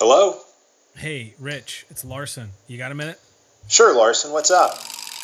Hello? Hey, Rich, it's Larson. You got a minute? Sure, Larson. What's up?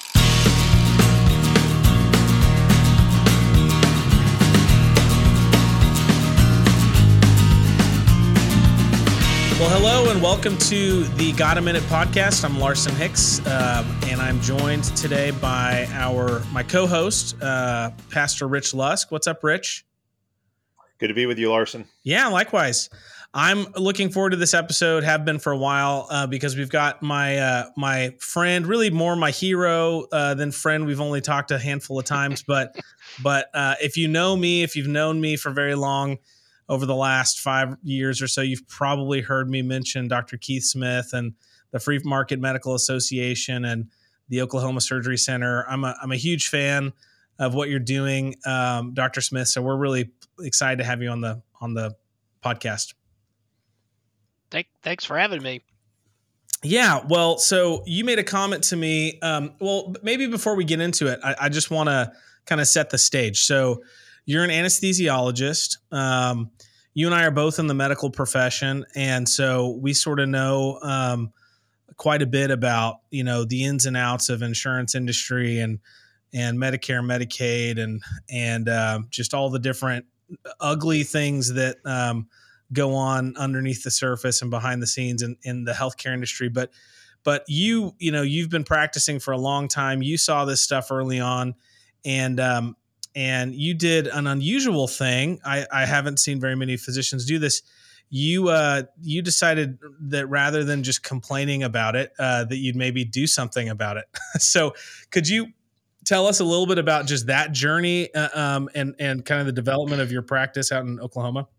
Well, hello and welcome to the Got a Minute podcast. I'm Larson Hicks, and I'm joined today by my co-host, Pastor Rich Lusk. What's up, Rich? Good to be with you, Larson. Yeah, likewise. I'm looking forward to this episode, have been for a while, because we've got my friend, really more my hero than friend. We've only talked a handful of times, but if you know me, if you've known me for very long, over the last 5 years or so, you've probably heard me mention Dr. Keith Smith and the Free Market Medical Association and the Oklahoma Surgery Center. I'm a huge fan of what you're doing, Dr. Smith. So we're really excited to have you on the podcast. Thanks for having me. Yeah, well, so you made a comment to me. Well, maybe before we get into it, I just want to kind of set the stage. So you're an anesthesiologist. You and I are both in the medical profession, and so we sort of know quite a bit about the ins and outs of insurance industry and Medicare, Medicaid, and just all the different ugly things that go on underneath the surface and behind the scenes in the healthcare industry. But you've been practicing for a long time. You saw this stuff early on, and you did an unusual thing. I haven't seen very many physicians do this. You decided that rather than just complaining about it, that you'd maybe do something about it. So could you tell us a little bit about just that journey and kind of the development of your practice out in Oklahoma?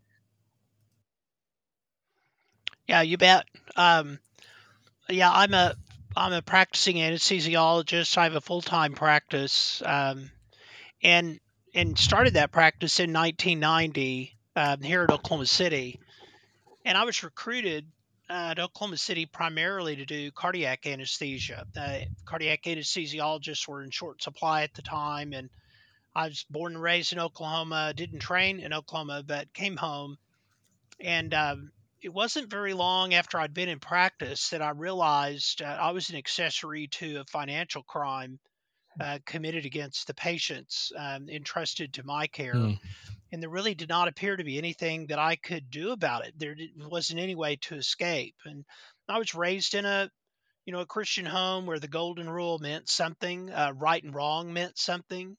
Yeah, you bet. Yeah, I'm a practicing anesthesiologist. I have a full-time practice, and started that practice in 1990 here at Oklahoma City. And I was recruited to Oklahoma City primarily to do cardiac anesthesia. Cardiac anesthesiologists were in short supply at the time, and I was born and raised in Oklahoma. Didn't train in Oklahoma, but came home. And it wasn't very long after I'd been in practice that I realized I was an accessory to a financial crime committed against the patients entrusted to my care. And there really did not appear to be anything that I could do about it. Wasn't any way to escape. And I was raised in a Christian home where the golden rule meant something, right and wrong meant something.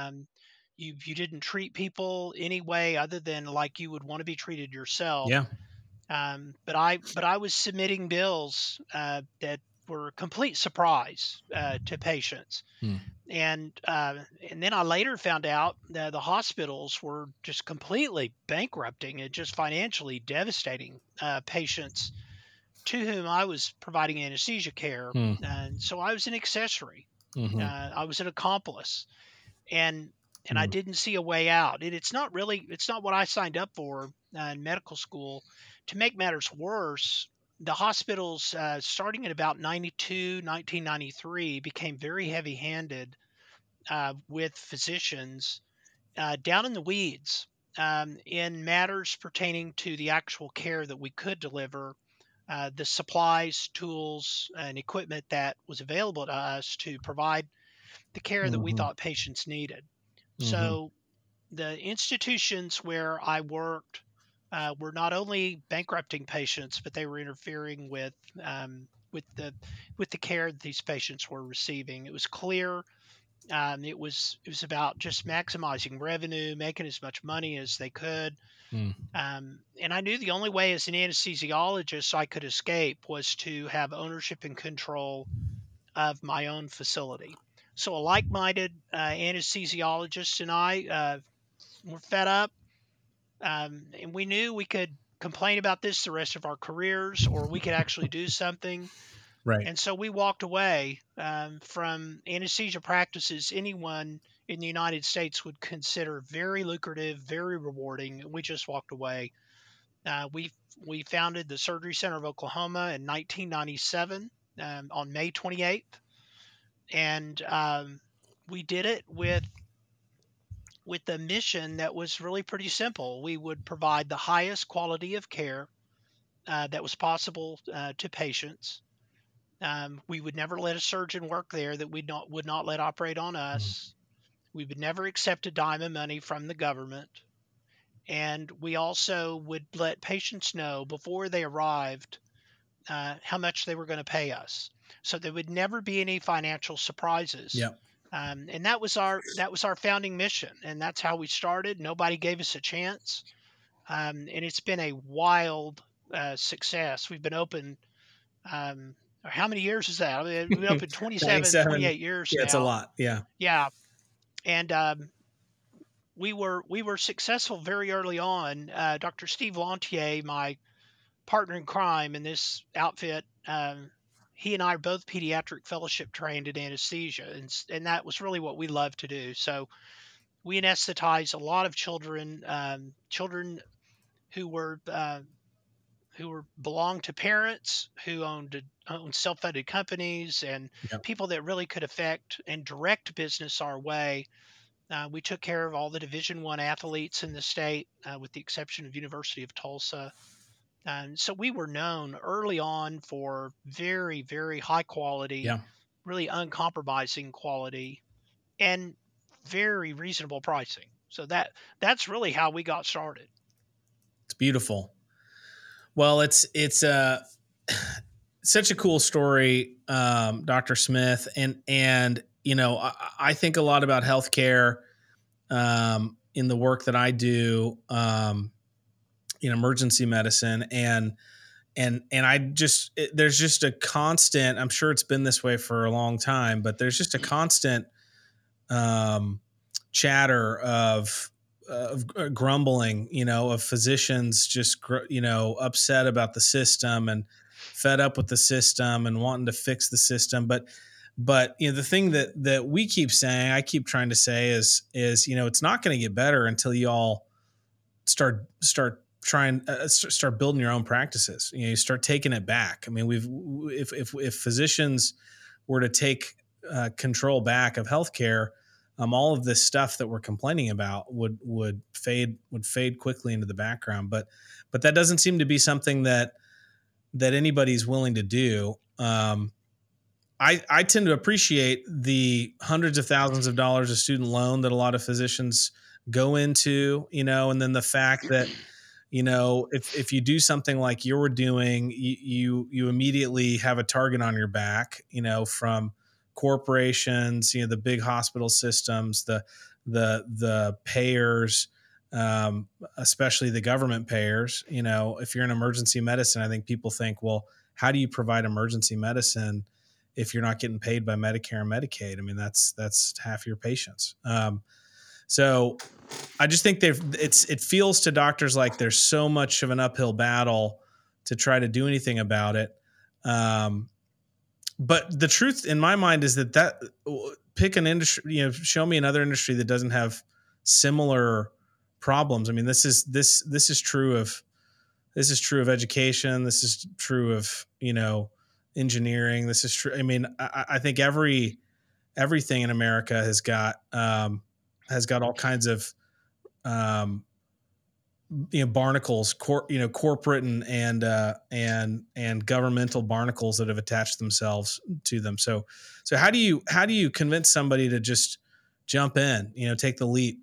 You didn't treat people any way other than like you would want to be treated yourself. Yeah. But I was submitting bills that were a complete surprise to patients. And then I later found out that the hospitals were just completely bankrupting and just financially devastating patients to whom I was providing anesthesia care. And so I was an accessory. I was an accomplice, and I didn't see a way out. And it's not what I signed up for in medical school. To make matters worse, the hospitals, starting at about 1993, became very heavy-handed with physicians down in the weeds in matters pertaining to the actual care that we could deliver, the supplies, tools, and equipment that was available to us to provide the care that we thought patients needed. So the institutions where I worked were not only bankrupting patients, but they were interfering with the care that these patients were receiving. It was clear. It was about just maximizing revenue, making as much money as they could. And I knew the only way as an anesthesiologist I could escape was to have ownership and control of my own facility. So a like-minded anesthesiologist and I were fed up, and we knew we could complain about this the rest of our careers, or we could actually do something. Right. And so we walked away from anesthesia practices anyone in the United States would consider very lucrative, very rewarding. We just walked away. We founded the Surgery Center of Oklahoma in 1997 on May 28th. And we did it with a mission that was really pretty simple. We would provide the highest quality of care that was possible to patients. We would never let a surgeon work there that would not let operate on us. We would never accept a dime of money from the government. And we also would let patients know before they arrived how much they were going to pay us. So there would never be any financial surprises. Yeah. And that was our founding mission. And that's how we started. Nobody gave us a chance. And it's been a wild success. We've been open. How many years is that? I mean, we've been open 27, 28 years yeah, now. it's a lot. Yeah. Yeah. And we were successful very early on. Dr. Steve Lantier, my partner in crime in this outfit, he and I are both pediatric fellowship trained in anesthesia, and that was really what we love to do. So we anesthetize a lot of children, children who were belonged to parents who owned self-funded companies, and Yep. people that really could affect and direct business our way. We took care of all the Division I athletes in the state, with the exception of University of Tulsa. And so we were known early on for very, very high quality, Yeah. really uncompromising quality, and very reasonable pricing. So that's really how we got started. It's beautiful. Well, it's such a cool story, Dr. Smith, and I think a lot about healthcare in the work that I do in emergency medicine, and there's just a constant. I'm sure it's been this way for a long time, but there's just a constant chatter of grumbling, of physicians just upset about the system and fed up with the system and wanting to fix the system. But the thing that we keep saying, I keep trying to say is it's not going to get better until you all start building your own practices. You start taking it back. I mean, if physicians were to take control back of healthcare, all of this stuff that we're complaining about would fade quickly into the background. But that doesn't seem to be something that anybody's willing to do. I tend to appreciate the hundreds of thousands of dollars of student loan that a lot of physicians go into, and then the fact that, if you do something like you're doing, you immediately have a target on your back, from corporations, the big hospital systems, the payers, especially the government payers. If you're in emergency medicine, I think people think, well, how do you provide emergency medicine if you're not getting paid by Medicare and Medicaid? I mean, that's half your patients. So I just think it feels to doctors like there's so much of an uphill battle to try to do anything about it. But the truth in my mind is that pick an industry, show me another industry that doesn't have similar problems. I mean, this is true of education. This is true of, engineering. This is true. I mean, I think everything in America has got all kinds of, barnacles, corporate and governmental barnacles that have attached themselves to them. So how do you convince somebody to just jump in, take the leap?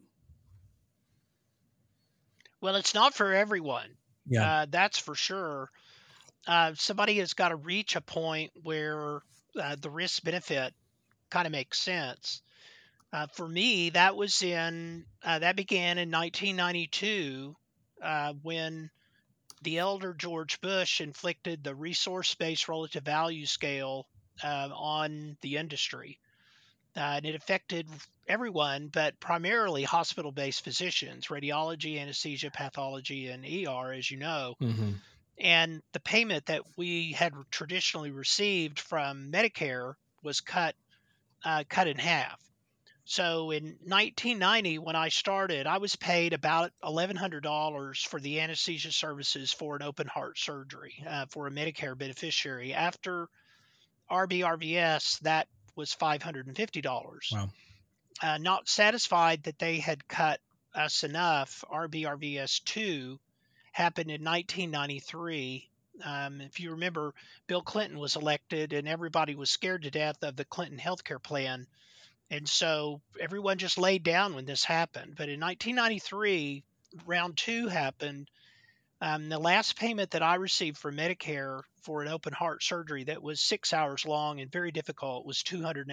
Well, it's not for everyone. Yeah. That's for sure. Somebody has got to reach a point where the risk benefit kind of makes sense. For me, that began in 1992 when the elder George Bush inflicted the resource-based relative value scale on the industry. And it affected everyone, but primarily hospital-based physicians, radiology, anesthesia, pathology, and ER, as you know. Mm-hmm. And the payment that we had traditionally received from Medicare was cut in half. So in 1990, when I started, I was paid about $1,100 for the anesthesia services for an open heart surgery for a Medicare beneficiary. After RBRVS, that was $550. Wow. Not satisfied that they had cut us enough, RBRVS 2 happened in 1993. If you remember, Bill Clinton was elected and everybody was scared to death of the Clinton healthcare plan. And so everyone just laid down when this happened. But in 1993, round two happened. The last payment that I received for Medicare for an open heart surgery that was 6 hours long and very difficult was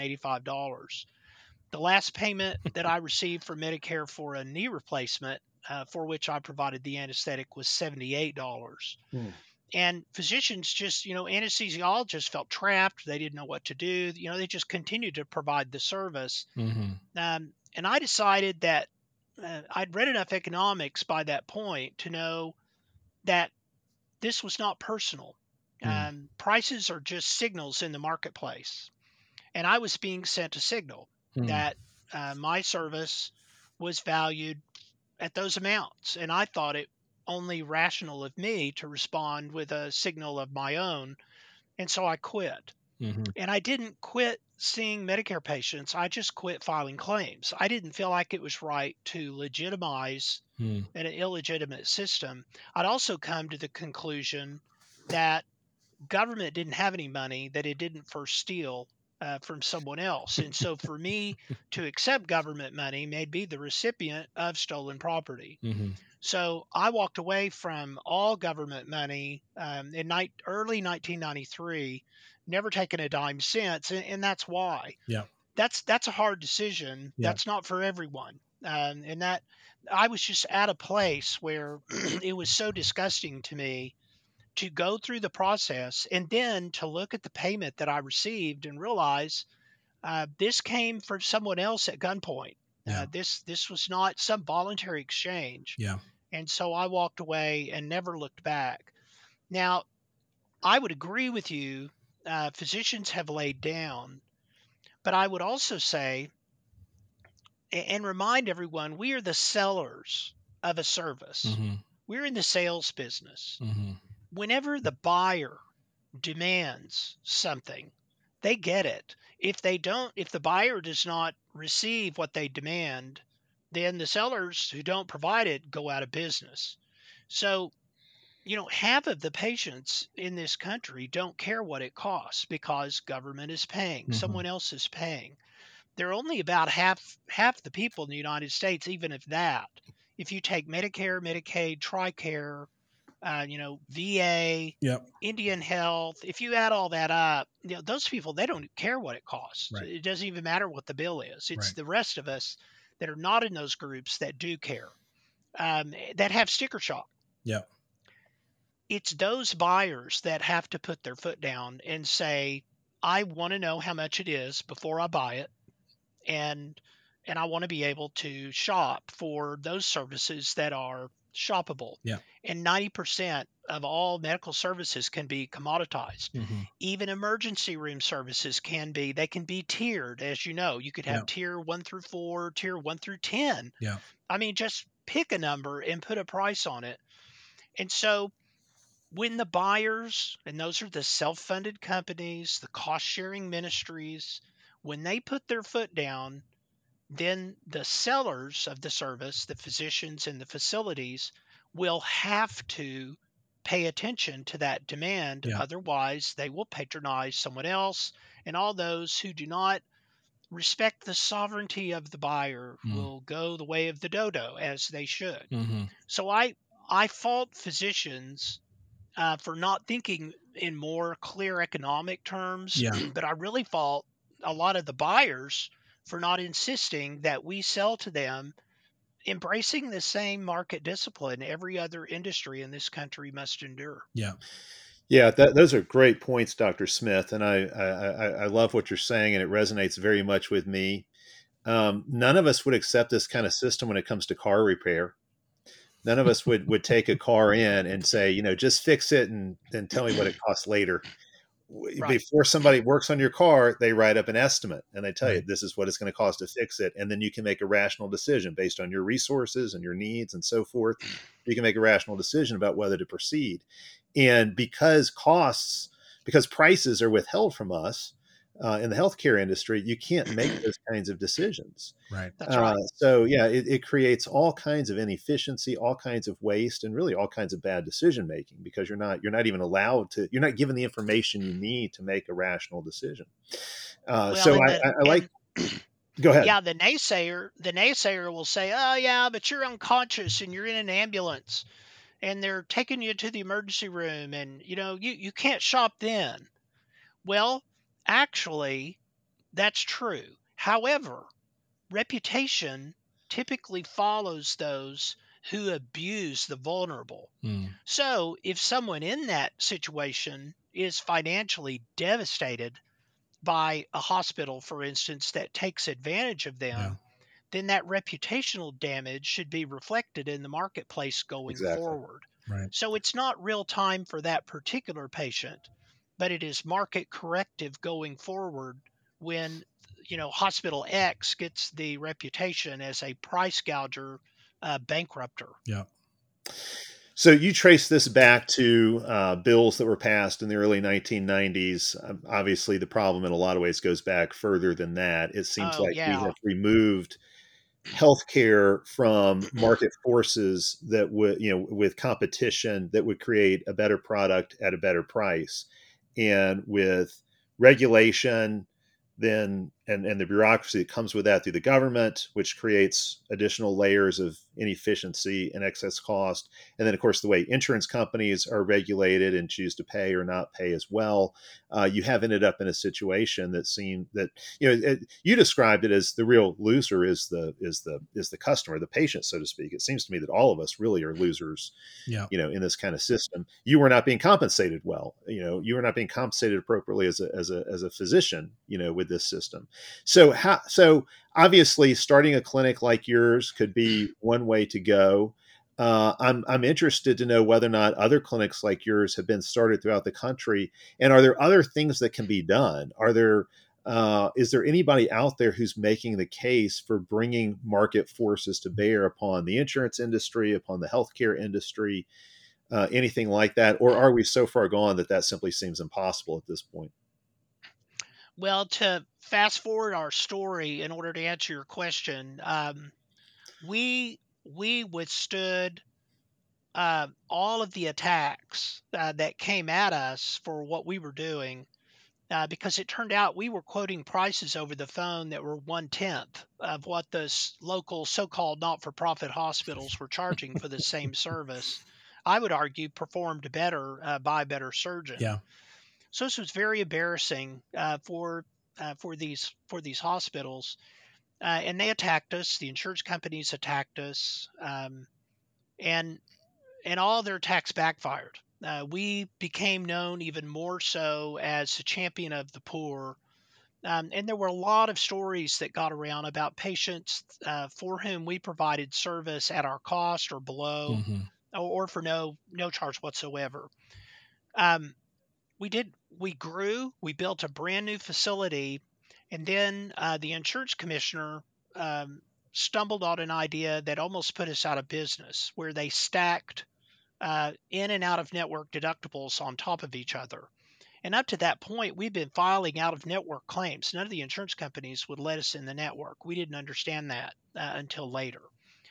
$285. The last payment that I received for Medicare for a knee replacement, for which I provided the anesthetic, was $78. And physicians just, anesthesiologists felt trapped. They didn't know what to do. They just continued to provide the service. And I decided that I'd read enough economics by that point to know that this was not personal. Prices are just signals in the marketplace. And I was being sent a signal that my service was valued at those amounts. And I thought it only rational of me to respond with a signal of my own. And so I quit. And I didn't quit seeing Medicare patients. I just quit filing claims. I didn't feel like it was right to legitimize an illegitimate system. I'd also come to the conclusion that government didn't have any money that it didn't first steal from someone else. And so for me to accept government money made me the recipient of stolen property. So I walked away from all government money in early 1993, never taken a dime since. And that's why. That's a hard decision. That's not for everyone. And that I was just at a place where it was so disgusting to me to go through the process and then to look at the payment that I received and realize this came from someone else at gunpoint. This was not some voluntary exchange. And so I walked away and never looked back. Now, I would agree with you. Physicians have laid down, but I would also say and remind everyone, we are the sellers of a service. We're in the sales business. Whenever the buyer demands something, they get it. If the buyer does not receive what they demand, then the sellers who don't provide it go out of business. So, half of the patients in this country don't care what it costs because government is paying, someone else is paying. There are only about half the people in the United States, even if that. If you take Medicare, Medicaid, TRICARE, VA, Indian Health, if you add all that up, those people, they don't care what it costs. It doesn't even matter what the bill is. It's the rest of us that are not in those groups that do care, that have sticker shock. It's those buyers that have to put their foot down and say, I want to know how much it is before I buy it. And I want to be able to shop for those services that are shoppable. And 90% of all medical services can be commoditized. Even emergency room services can be tiered. As you know, you could have tier 1 through 4, tier 1 through 10. I mean, just pick a number and put a price on it. And so when the buyers, and those are the self-funded companies, the cost-sharing ministries, when they put their foot down, then the sellers of the service, the physicians and the facilities, will have to pay attention to that demand. Otherwise, they will patronize someone else, and all those who do not respect the sovereignty of the buyer will go the way of the dodo, as they should. So I fault physicians for not thinking in more clear economic terms, but I really fault a lot of the buyers for not insisting that we sell to them, embracing the same market discipline every other industry in this country must endure. Those are great points, Dr. Smith, and I love what you're saying, and it resonates very much with me. None of us would accept this kind of system when it comes to car repair. None of us would take a car in and say, just fix it and tell me what it costs later. Before somebody works on your car, they write up an estimate and they tell you this is what it's going to cost to fix it. And then you can make a rational decision based on your resources and your needs and so forth. You can make a rational decision about whether to proceed. And because prices are withheld from us, in the healthcare industry, you can't make those kinds of decisions. Right. That's right. So yeah, it creates all kinds of inefficiency, all kinds of waste, and really all kinds of bad decision making, because you're not even allowed to, you're not given the information you need to make a rational decision. Well, So and I like. Go ahead. yeah, the naysayer will say, "Oh yeah, but you're unconscious and you're in an ambulance and they're taking you to the emergency room, and you can't shop then." Well, actually, that's true. However, reputation typically follows those who abuse the vulnerable. Mm. So, if someone in that situation is financially devastated by a hospital, for instance, that takes advantage of Yeah. them, then that reputational damage should be reflected in the marketplace going Exactly. forward. Right. So it's not real time for that particular patient, but it is market corrective going forward when hospital X gets the reputation as a price gouger, bankrupter. Yeah. So you trace this back to bills that were passed in the early 1990s. Obviously, the problem in a lot of ways goes back further than that. It seems Oh like we yeah. have removed healthcare from market forces that would, with competition that would create a better product at a better price, and with regulation, then and the bureaucracy that comes with that through the government, which creates additional layers of inefficiency and excess cost. And then, of course, the way insurance companies are regulated and choose to pay or not pay as well, you have ended up in a situation that seemed that you described it as the real loser is the customer, the patient, so to speak. It seems to me that all of us really are losers, Yeah. in this kind of system. You were not being compensated well. You were not being compensated appropriately as a physician, with this system. So obviously starting a clinic like yours could be one way to go. I'm interested to know whether or not other clinics like yours have been started throughout the country, and are there other things that can be done? Is there anybody out there who's making the case for bringing market forces to bear upon the insurance industry, upon the healthcare industry, anything like that? Or are we so far gone that simply seems impossible at this point? Well, to fast forward our story in order to answer your question, we withstood all of the attacks that came at us for what we were doing, because it turned out we were quoting prices over the phone that were 1/10 of what the local so-called not-for-profit hospitals were charging for the same service. I would argue performed better by a better surgeon. Yeah. So this was very embarrassing for these hospitals, and they attacked us. The insurance companies attacked us, and all their attacks backfired. We became known even more so as a champion of the poor. And there were a lot of stories that got around about patients for whom we provided service at our cost or below, Mm-hmm. or for no charge whatsoever. Um, we grew, we built a brand new facility, and then the insurance commissioner stumbled on an idea that almost put us out of business, where they stacked in and out of network deductibles on top of each other. And up to that point, we've been filing out of network claims. None of the insurance companies would let us in the network. We didn't understand that until later.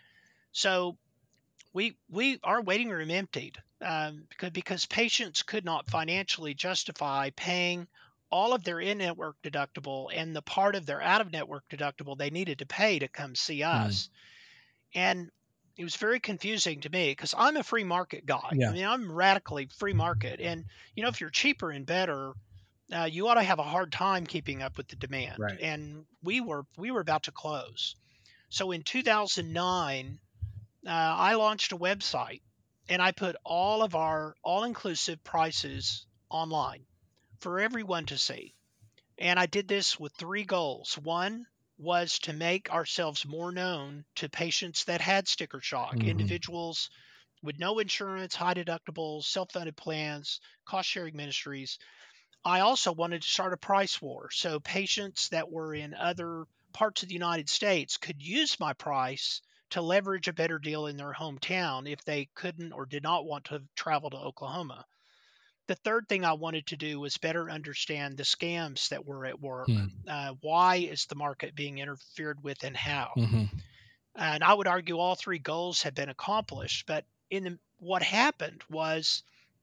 So we our waiting room emptied, because patients could not financially justify paying all of their in-network deductible and the part of their out-of-network deductible they needed to pay to come see Mm. us. And it was very confusing to me because I'm a free market guy. I Yeah. mean, I'm radically free market. And, if you're cheaper and better, you ought to have a hard time keeping up with the demand. Right. And we were about to close. So in 2009, I launched a website and I put all of our all inclusive prices online for everyone to see. And I did this with three goals. One was to make ourselves more known to patients that had sticker shock, Mm-hmm. individuals with no insurance, high deductibles, self funded plans, cost sharing ministries. I also wanted to start a price war so patients that were in other parts of the United States could use my price to leverage a better deal in their hometown if they couldn't or did not want to travel to Oklahoma. the third thing I wanted to do was better understand the scams that were at work. Hmm. Why is the market being interfered with, and how? Mm-hmm. And I would argue all three goals have been accomplished. But what happened was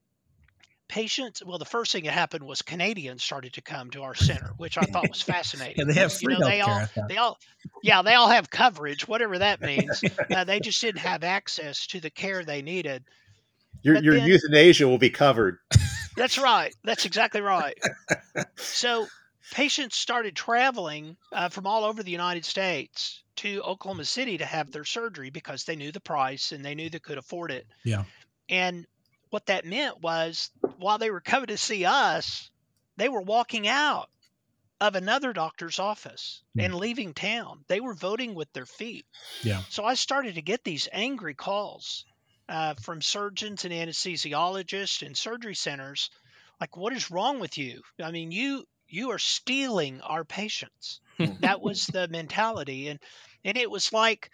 patients. Well, the first thing that happened was Canadians started to come to our center, which I thought was fascinating. Yeah, they have free They healthcare. all have coverage, whatever that means. They just didn't have access to the care they needed. Your euthanasia will be covered. That's right. That's exactly right. So patients started traveling from all over the United States to Oklahoma City to have their surgery because they knew the price and they knew they could afford it. Yeah. And what that meant was, while they were coming to see us, they were walking out of another doctor's office and leaving town. They were voting with their feet. Yeah. So I started to get these angry calls from surgeons and anesthesiologists and surgery centers, like, what is wrong with you? I mean, you are stealing our patients. That was the mentality. And it was like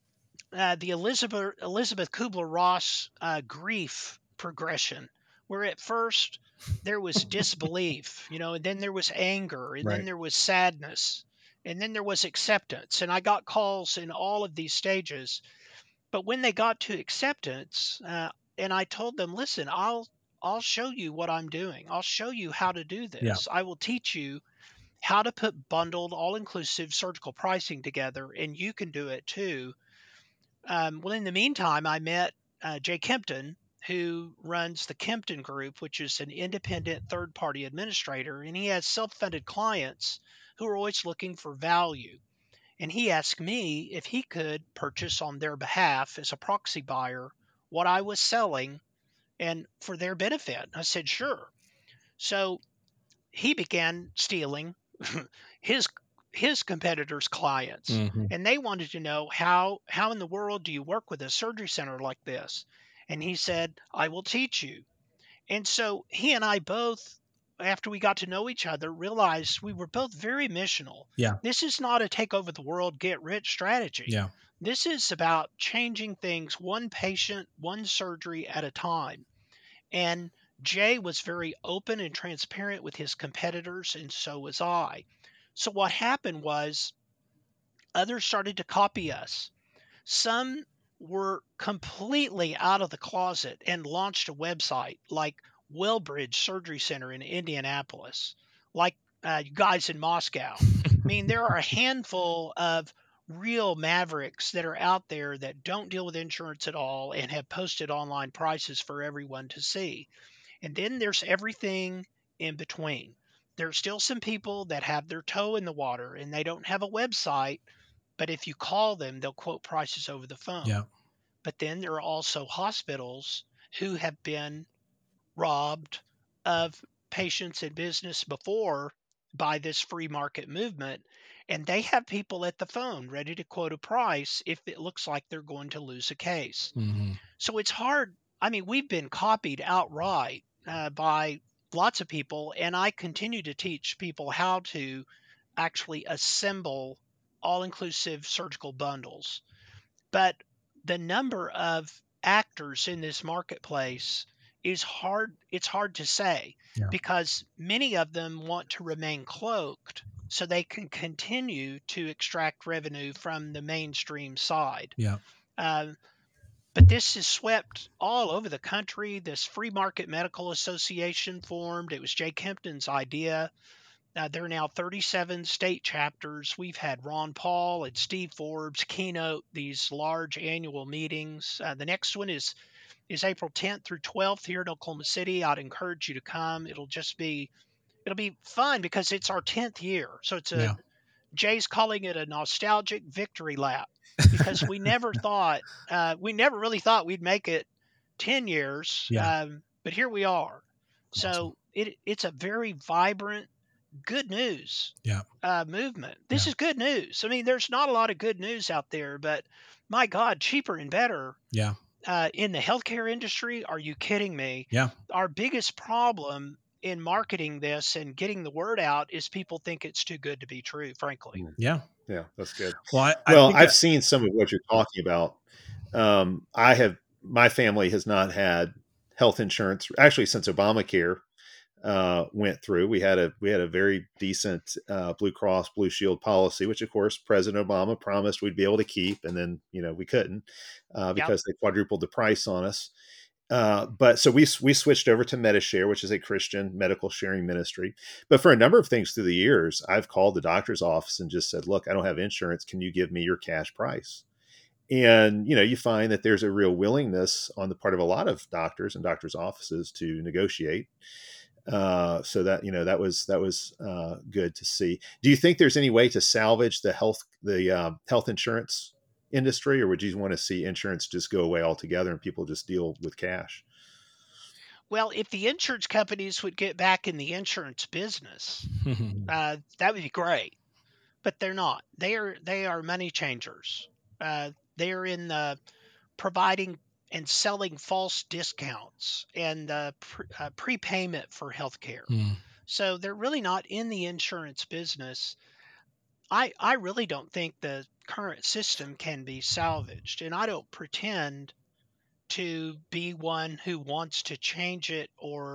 the Elizabeth Kubler-Ross grief progression, where at first there was disbelief, and then there was anger, and then there was sadness, and then there was acceptance. And I got calls in all of these stages. But when they got to acceptance, and I told them, listen, I'll show you what I'm doing. I'll show you how to do this. Yeah. I will teach you how to put bundled, all-inclusive surgical pricing together, and you can do it too. Well, in the meantime, I met Jay Kempton, who runs the Kempton Group, which is an independent third-party administrator, and he has self-funded clients who are always looking for value. And he asked me if he could purchase on their behalf as a proxy buyer what I was selling and for their benefit. I said, sure. So he began stealing his competitors' clients. Mm-hmm. And they wanted to know, how in the world do you work with a surgery center like this? And he said, I will teach you. And so he and I both, after we got to know each other, realized we were both very missional. Yeah. This is not a take over the world, get rich strategy. Yeah. This is about changing things one patient, one surgery at a time. And Jay was very open and transparent with his competitors, and so was I. So what happened was others started to copy us. Some were completely out of the closet and launched a website, like Wellbridge Surgery Center in Indianapolis, like guys in Moscow. I mean, there are a handful of real mavericks that are out there that don't deal with insurance at all and have posted online prices for everyone to see. And then there's everything in between. There's still some people that have their toe in the water and they don't have a website, but if you call them, they'll quote prices over the phone. Yeah. But then there are also hospitals who have been robbed of patients and business before by this free market movement. And they have people at the phone ready to quote a price if it looks like they're going to lose a case. Mm-hmm. So it's hard. I mean, we've been copied outright by lots of people, and I continue to teach people how to actually assemble all-inclusive surgical bundles. But the number of actors in this marketplace is hard. It's hard to say because many of them want to remain cloaked so they can continue to extract revenue from the mainstream side. Yeah. But this is swept all over the country. This Free Market Medical Association formed. It was Jay Kempton's idea. There are now 37 state chapters. We've had Ron Paul and Steve Forbes keynote these large annual meetings. The next one is April 10th through 12th here in Oklahoma City. I'd encourage you to come. It'll be fun because it's our 10th year. So Jay's calling it a nostalgic victory lap because we never really thought we'd make it 10 years. But here we are. So it's a very vibrant, good news movement. This is good news. I mean, there's not a lot of good news out there, but my God, cheaper and better. Yeah. In the healthcare industry, are you kidding me? Yeah. Our biggest problem in marketing this and getting the word out is people think it's too good to be true, frankly. Yeah. Yeah, that's good. Well, I've seen some of what you're talking about. My family has not had health insurance, actually since Obamacare went through. We had a very decent Blue Cross Blue Shield policy, which of course President Obama promised we'd be able to keep, and then we couldn't Yep. because they quadrupled the price on us. But so we switched over to Medishare, which is a Christian medical sharing ministry. But for a number of things through the years, I've called the doctor's office and just said, "Look, I don't have insurance. Can you give me your cash price?" And you find that there's a real willingness on the part of a lot of doctors and doctors' offices to negotiate. So that was good to see. Do you think there's any way to salvage the health insurance industry, or would you want to see insurance just go away altogether and people just deal with cash? Well, if the insurance companies would get back in the insurance business, that would be great. But they're not. They are money changers. They are in the providing and selling false discounts and prepayment for healthcare. Hmm. So they're really not in the insurance business. I really don't think the current system can be salvaged, and I don't pretend to be one who wants to change it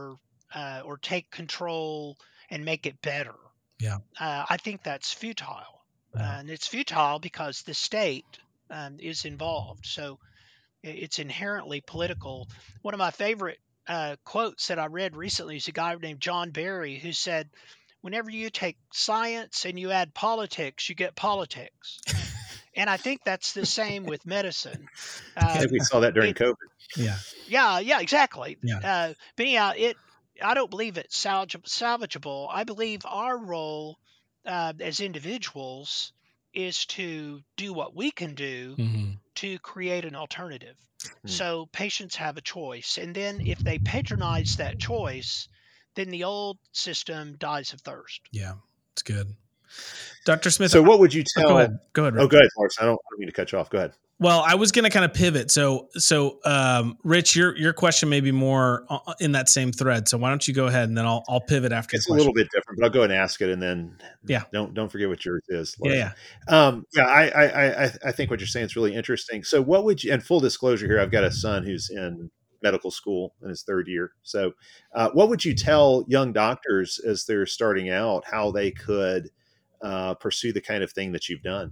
or take control and make it better. Yeah. I think that's futile, Yeah. and it's futile because the state is involved. So it's inherently political. One of my favorite quotes that I read recently is a guy named John Barry who said, "Whenever you take science and you add politics, you get politics." And I think that's the same with medicine. I think we Um, saw that during it, COVID. Yeah. yeah, exactly. Yeah. But anyhow, I don't believe it's salvageable. I believe our role as individuals is to do what we can do Hmm. to create an alternative. Hmm. So patients have a choice. And then if they patronize that choice, then the old system dies of thirst. Yeah. It's good. Dr. Smith, So what would you go tell? ahead. Go ahead, Oh, Rich. go ahead, Lars. I don't mean to cut you off. Go ahead. Well, I was going to kind of pivot. So, Rich, your question may be more in that same thread. So why don't you go ahead and then I'll pivot after your It's a little question. bit different, but I'll go and ask it, and then Yeah. don't forget what yours is, Yeah. Larson. Yeah. Yeah, I think what you're saying is really interesting. So what would you? And full disclosure here, I've got a son who's in medical school in his third year. So, what would you tell young doctors as they're starting out how they could pursue the kind of thing that you've done?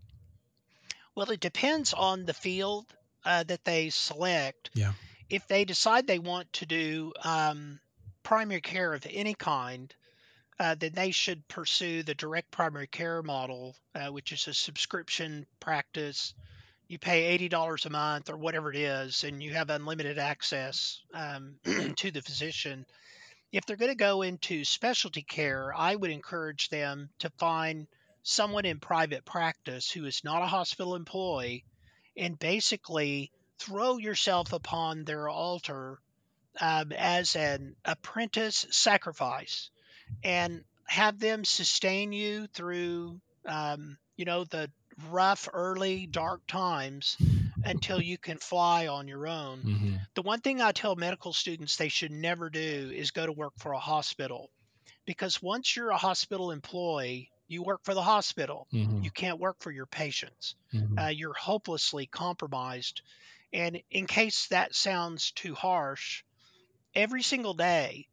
Well, it depends on the field that they select. Yeah. If they decide they want to do primary care of any kind, then they should pursue the direct primary care model, which is a subscription practice. You pay $80 a month or whatever it is, and you have unlimited access to the physician. If they're going to go into specialty care, I would encourage them to find someone in private practice who is not a hospital employee and basically throw yourself upon their altar as an apprentice sacrifice and have them sustain you through, the rough, early, dark times until you can fly on your own. Hmm. The one thing I tell medical students they should never do is go to work for a hospital because once you're a hospital employee, you work for the hospital. Hmm. You can't work for your patients. Hmm. You're hopelessly compromised. And in case that sounds too harsh, every single day,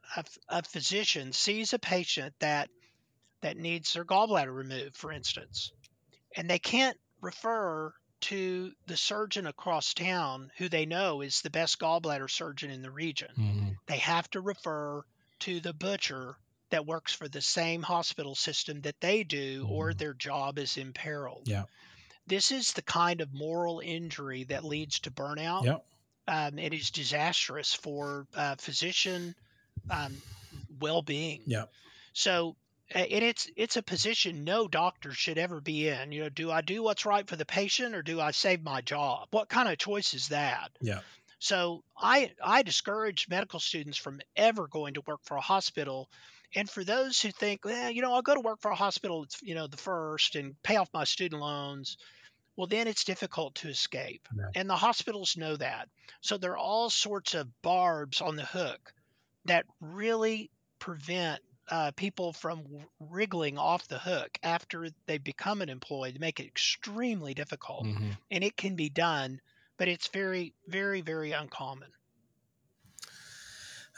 a physician sees a patient that needs their gallbladder removed, for instance, and they can't refer to the surgeon across town who they know is the best gallbladder surgeon in the region. Hmm. They have to refer to the butcher that works for the same hospital system that they do, or their job is imperiled. Yeah. This is the kind of moral injury that leads to burnout. Yep. It is disastrous for physician um, well-being. Yeah. So, and it's a position no doctor should ever be in. Do I do what's right for the patient or do I save my job? What kind of choice is that? Yeah. So I discourage medical students from ever going to work for a hospital. And for those who think, I'll go to work for a hospital, it's, the first and pay off my student loans, well, then it's difficult to escape. Yeah. And the hospitals know that. So there are all sorts of barbs on the hook that really prevent people from wriggling off the hook after they become an employee to make it extremely difficult. Hmm. And it can be done, but it's very, very, very uncommon.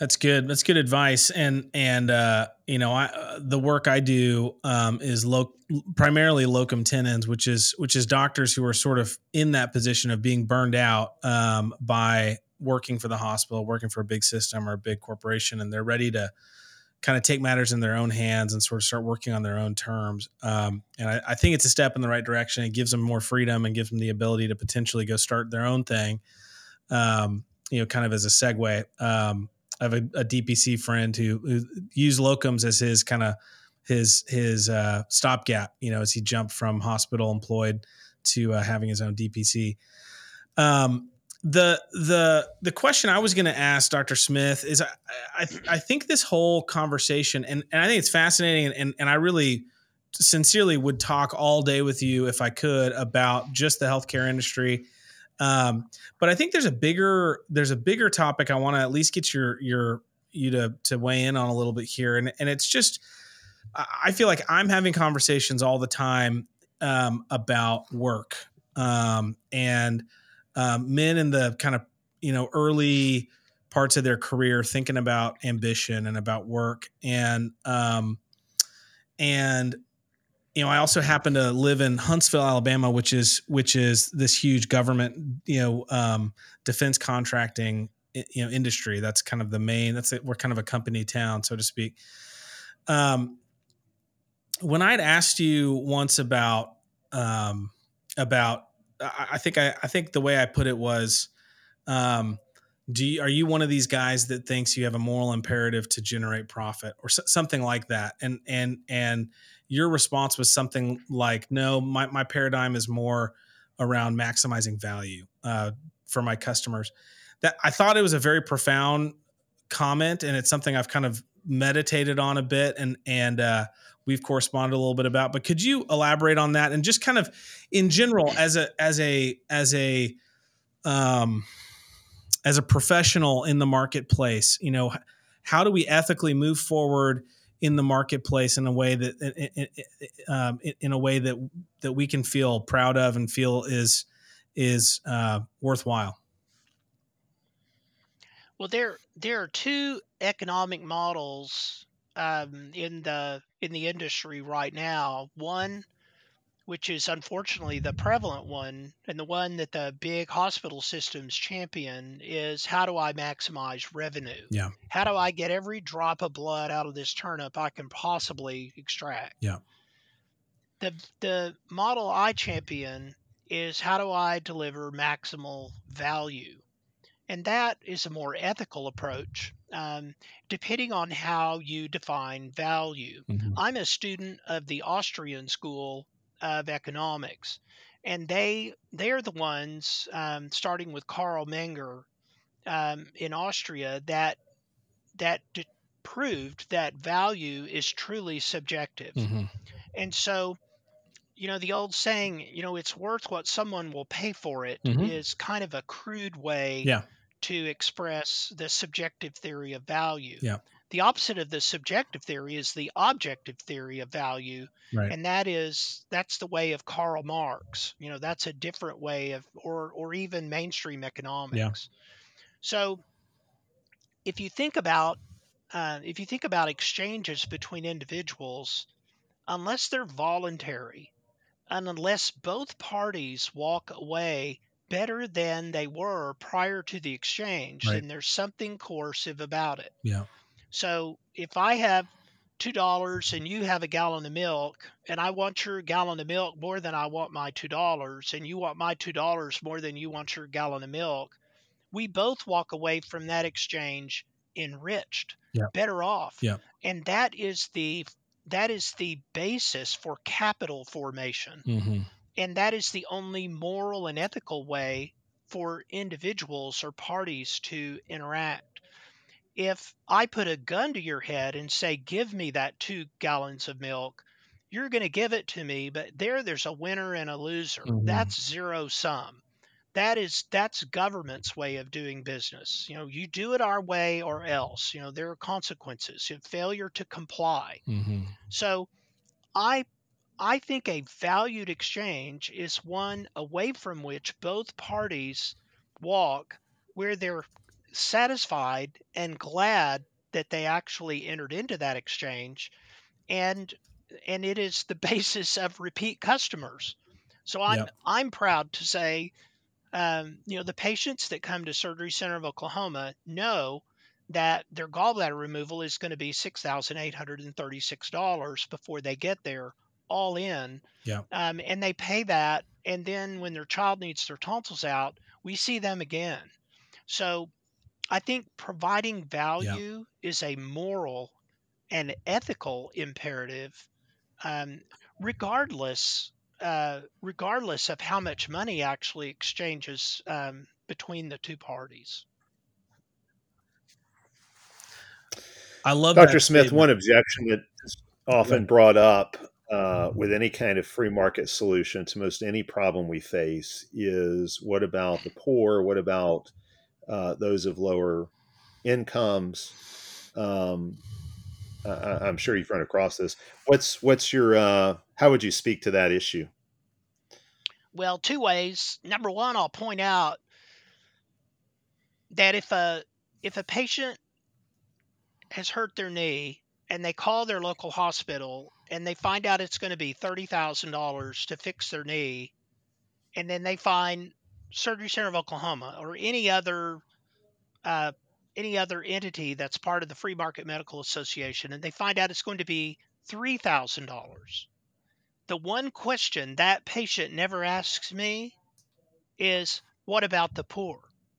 That's good. That's good advice. The work I do is primarily locum tenens, which is doctors who are sort of in that position of being burned out by working for the hospital, working for a big system or a big corporation, and they're ready to kind of take matters in their own hands and sort of start working on their own terms. I think it's a step in the right direction. It gives them more freedom and gives them the ability to potentially go start their own thing. Kind of as a segue. I have a DPC friend who used locums as his kind of his stopgap, as he jumped from hospital employed to having his own DPC. The question I was going to ask Dr. Smith is I think this whole conversation, and I think it's fascinating, and I really sincerely would talk all day with you if I could about just the healthcare industry. But I think there's a bigger topic I want to at least get you to weigh in on a little bit here. And it's just, I feel like I'm having conversations all the time, about work, and men in the kind of, early parts of their career thinking about ambition and about work. I also happen to live in Huntsville, Alabama, which is this huge government, defense contracting, industry. That's kind of the main. We're kind of a company town, so to speak. When I'd asked you once about, I think the way I put it was, are you one of these guys that thinks you have a moral imperative to generate profit or something like that? And your response was something like, no, my paradigm is more around maximizing value for my customers. That I thought it was a very profound comment, and it's something I've kind of meditated on a bit, and we've corresponded a little bit about. But could you elaborate on that and just kind of in general as a professional in the marketplace, how do we ethically move forward in the marketplace in a way that we can feel proud of and feel is worthwhile? Well, there are two economic models in the industry right now. One, which is unfortunately the prevalent one, and the one that the big hospital systems champion, is how do I maximize revenue? Yeah. How do I get every drop of blood out of this turnip I can possibly extract? Yeah. The model I champion is how do I deliver maximal value? And that is a more ethical approach, depending on how you define value. Mm-hmm. I'm a student of the Austrian School of Economics, and they are the ones, starting with Karl Menger in Austria, that proved that value is truly subjective. Mm-hmm. And so, the old saying, it's worth what someone will pay for it, Mm-hmm. is kind of a crude way Yeah. to express the subjective theory of value. Yeah. The opposite of the subjective theory is the objective theory of value. Right. And that's the way of Karl Marx. That's a different way of, or even mainstream economics. Yeah. So if you think about exchanges between individuals, unless they're voluntary, and unless both parties walk away better than they were prior to the exchange, Right. then there's something coercive about it. Yeah. So if I have $2 and you have a gallon of milk, and I want your gallon of milk more than I want my $2, and you want my $2 more than you want your gallon of milk, we both walk away from that exchange enriched, Yeah. better off. Yeah. And that is the basis for capital formation. Mm-hmm. And that is the only moral and ethical way for individuals or parties to interact. If I put a gun to your head and say, give me that 2 gallons of milk, you're going to give it to me, but there's a winner and a loser. Mm-hmm. That's zero sum. That's government's way of doing business. You do it our way or else. There are consequences. Failure to comply. Mm-hmm. So I think a valued exchange is one away from which both parties walk, where satisfied and glad that they actually entered into that exchange, and it is the basis of repeat customers. So Yep. I'm proud to say, the patients that come to Surgery Center of Oklahoma know that their gallbladder removal is going to be $6,836 before they get there, all in. Yep. And they pay that. And then when their child needs their tonsils out, we see them again. So I think providing Yep. value is a moral and ethical imperative, um, regardless regardless of how much money actually exchanges between the two parties. I love Dr. that Smith, statement. one objection that's often brought up with any kind of free market solution to most any problem we face is, what about the poor? What about those of lower incomes? I'm sure you've run across this. What's your how would you speak to that issue? Well, two ways. Number one, I'll point out that if a patient has hurt their knee and they call their local hospital and they find out it's going to be $30,000 to fix their knee, and then they find Surgery Center of Oklahoma or any other entity that's part of the Free Market Medical Association, and they find out it's going to be $3,000. The one question that patient never asks me is, what about the poor?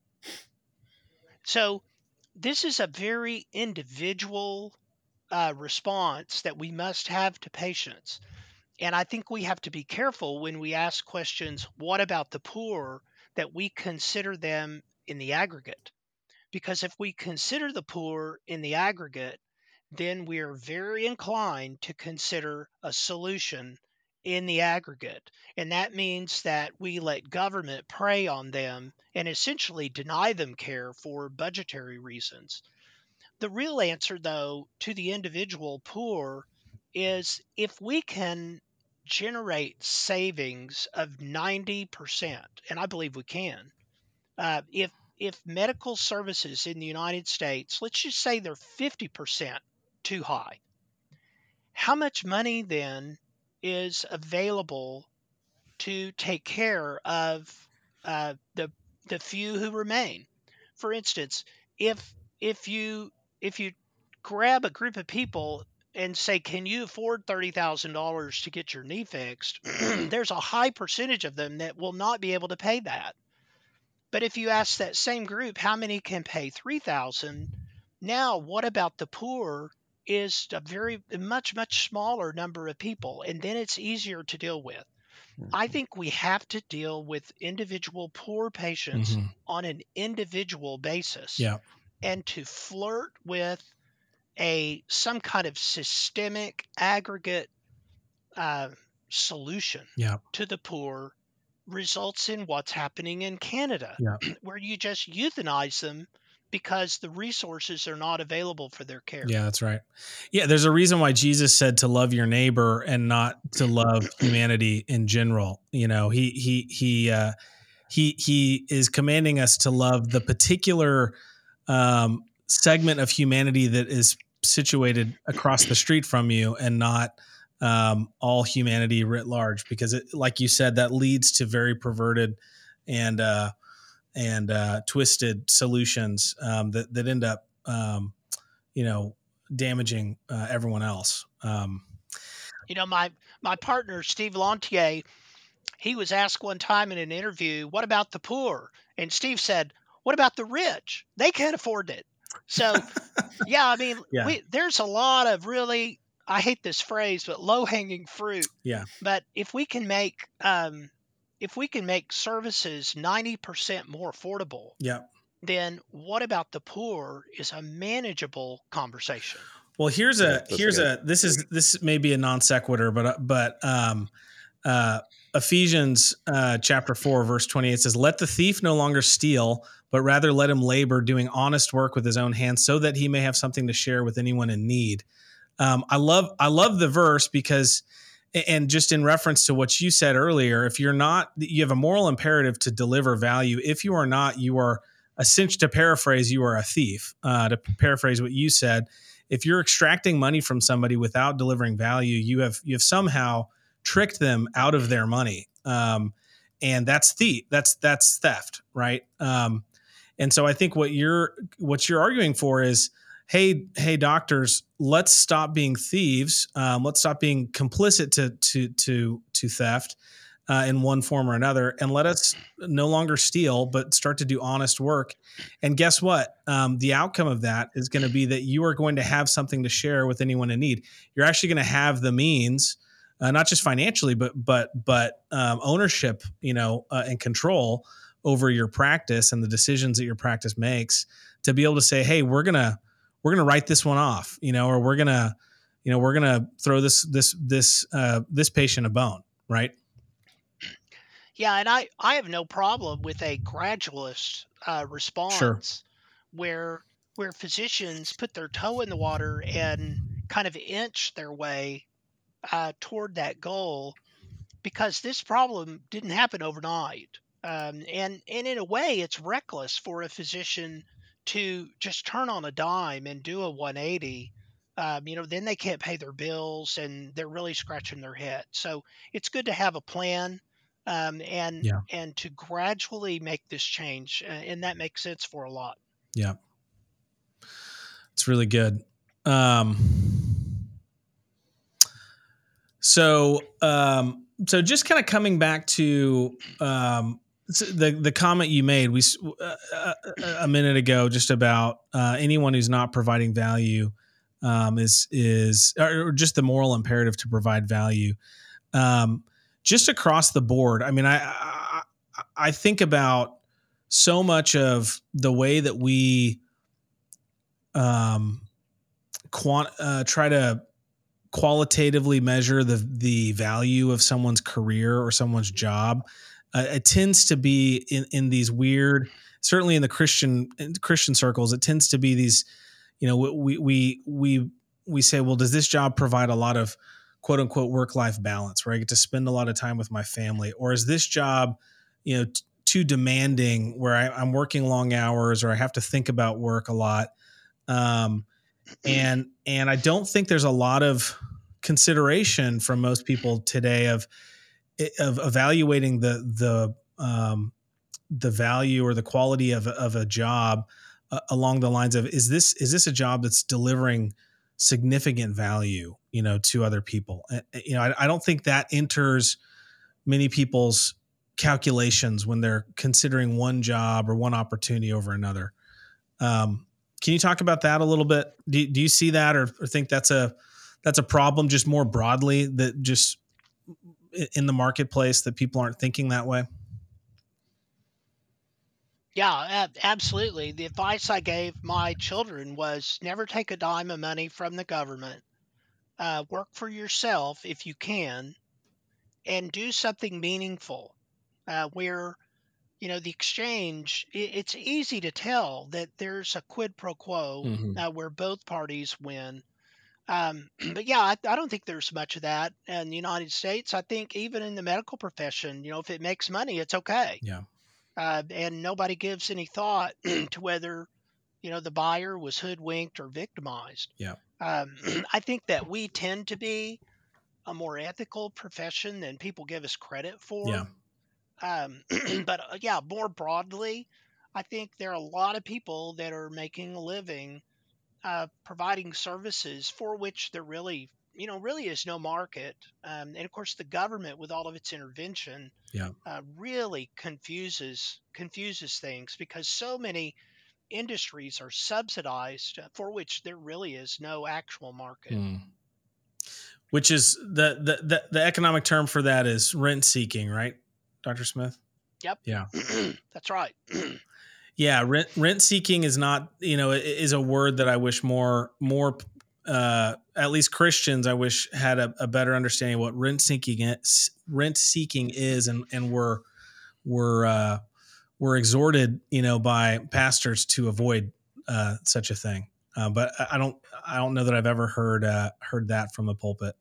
So this is a very individual response that we must have to patients. And I think we have to be careful when we ask questions, what about the poor, that we consider them in the aggregate. Because if we consider the poor in the aggregate, then we are very inclined to consider a solution in the aggregate. And that means that we let government prey on them and essentially deny them care for budgetary reasons. The real answer, though, to the individual poor is if we can generate savings of 90%, and I believe we can, if medical services in the United States, let's just say they're 50% too high, how much money then is available to take care of the few who remain? For instance, if you if you grab a group of people and say, can you afford $30,000 to get your knee fixed? There's a high percentage of them that will not be able to pay that. But if you ask that same group, how many can pay 3,000? Now, what about the poor is a much smaller number of people, and then it's easier to deal with. I think we have to deal with individual poor patients on an individual basis, Yeah. and to flirt with some kind of systemic aggregate solution Yeah. to the poor results in what's happening in Canada, Yeah. where you just euthanize them because the resources are not available for their care. Yeah, that's right. Yeah, there's a reason why Jesus said to love your neighbor and not to love humanity in general. You know, he is commanding us to love the particular segment of humanity that is situated across the street from you, and not all humanity writ large, because it, like you said, that leads to very perverted and twisted solutions that end up damaging everyone else. My partner Steve Lantier, he was asked one time in an interview, what about the poor? And Steve said, what about the rich? They can't afford it. So yeah, I mean, Yeah. there's a lot of really, I hate this phrase, but low hanging fruit. Yeah. But if we can make services 90% more affordable, Yeah. then what about the poor is a manageable conversation. Well, this may be a non sequitur, but Ephesians chapter 4, verse 28 says, "Let the thief no longer steal, but rather let him labor, doing honest work with his own hands, so that he may have something to share with anyone in need." I love the verse because, and just in reference to what you said earlier, if you're not, you have a moral imperative to deliver value. If you are not, you are a cinch to paraphrase, you are a thief. To paraphrase what you said, if you're extracting money from somebody without delivering value, you have somehow tricked them out of their money. And that's theft, right? And so I think what you're arguing for is, hey, doctors, let's stop being thieves. Let's stop being complicit to theft in one form or another, and let us no longer steal, but start to do honest work. And guess what? The outcome of that is going to be that you are going to have something to share with anyone in need. You're actually going to have the means, not just financially, but ownership, and control over your practice and the decisions that your practice makes, to be able to say, hey, we're gonna write this one off, or we're gonna throw this patient a bone, right? Yeah, and I have no problem with a gradualist response where physicians put their toe in the water and kind of inch their way toward that goal, because this problem didn't happen overnight. And in a way, it's reckless for a physician to just turn on a dime and do a 180. Then they can't pay their bills and they're really scratching their head. So it's good to have a plan, and Yeah. to gradually make this change, and that makes sense for a lot. Yeah, it's really good. So just kind of coming back to the comment you made a minute ago, just about anyone who's not providing value is or just the moral imperative to provide value, just across the board. I mean, I think about so much of the way that we try to qualitatively measure the value of someone's career or someone's job. It tends to be in these weird, certainly in the Christian circles, it tends to be these, we say, well, does this job provide a lot of quote unquote work-life balance where I get to spend a lot of time with my family? Or is this job, too demanding where I'm working long hours, or I have to think about work a lot? And I don't think there's a lot of consideration from most people today of evaluating the value or the quality of a job along the lines of, is this a job that's delivering significant value, to other people? I don't think that enters many people's calculations when they're considering one job or one opportunity over another. Can you talk about that a little bit? Do you see that, or think that's a problem just more broadly, that just in the marketplace that people aren't thinking that way? Yeah, absolutely. The advice I gave my children was never take a dime of money from the government. Work for yourself if you can, and do something meaningful. Where the exchange, it's easy to tell that there's a quid pro quo, where both parties win. But yeah, I don't think there's much of that in the United States. I think even in the medical profession, if it makes money, it's okay. Yeah. And nobody gives any thought to whether, the buyer was hoodwinked or victimized. Yeah. I think that we tend to be a more ethical profession than people give us credit for. Yeah. But yeah, more broadly, I think there are a lot of people that are making a living providing services for which there really is no market. And of course, the government, with all of its intervention, Yeah. really confuses things, because so many industries are subsidized for which there really is no actual market. Which is the economic term for that is rent seeking, right, Dr. Smith? Yep. Yeah. That's right. Yeah, rent seeking is not, is a word that I wish more at least Christians, I wish had a better understanding of what rent seeking is, and we're exhorted, by pastors to avoid such a thing. But I don't know that I've ever heard that from the pulpit.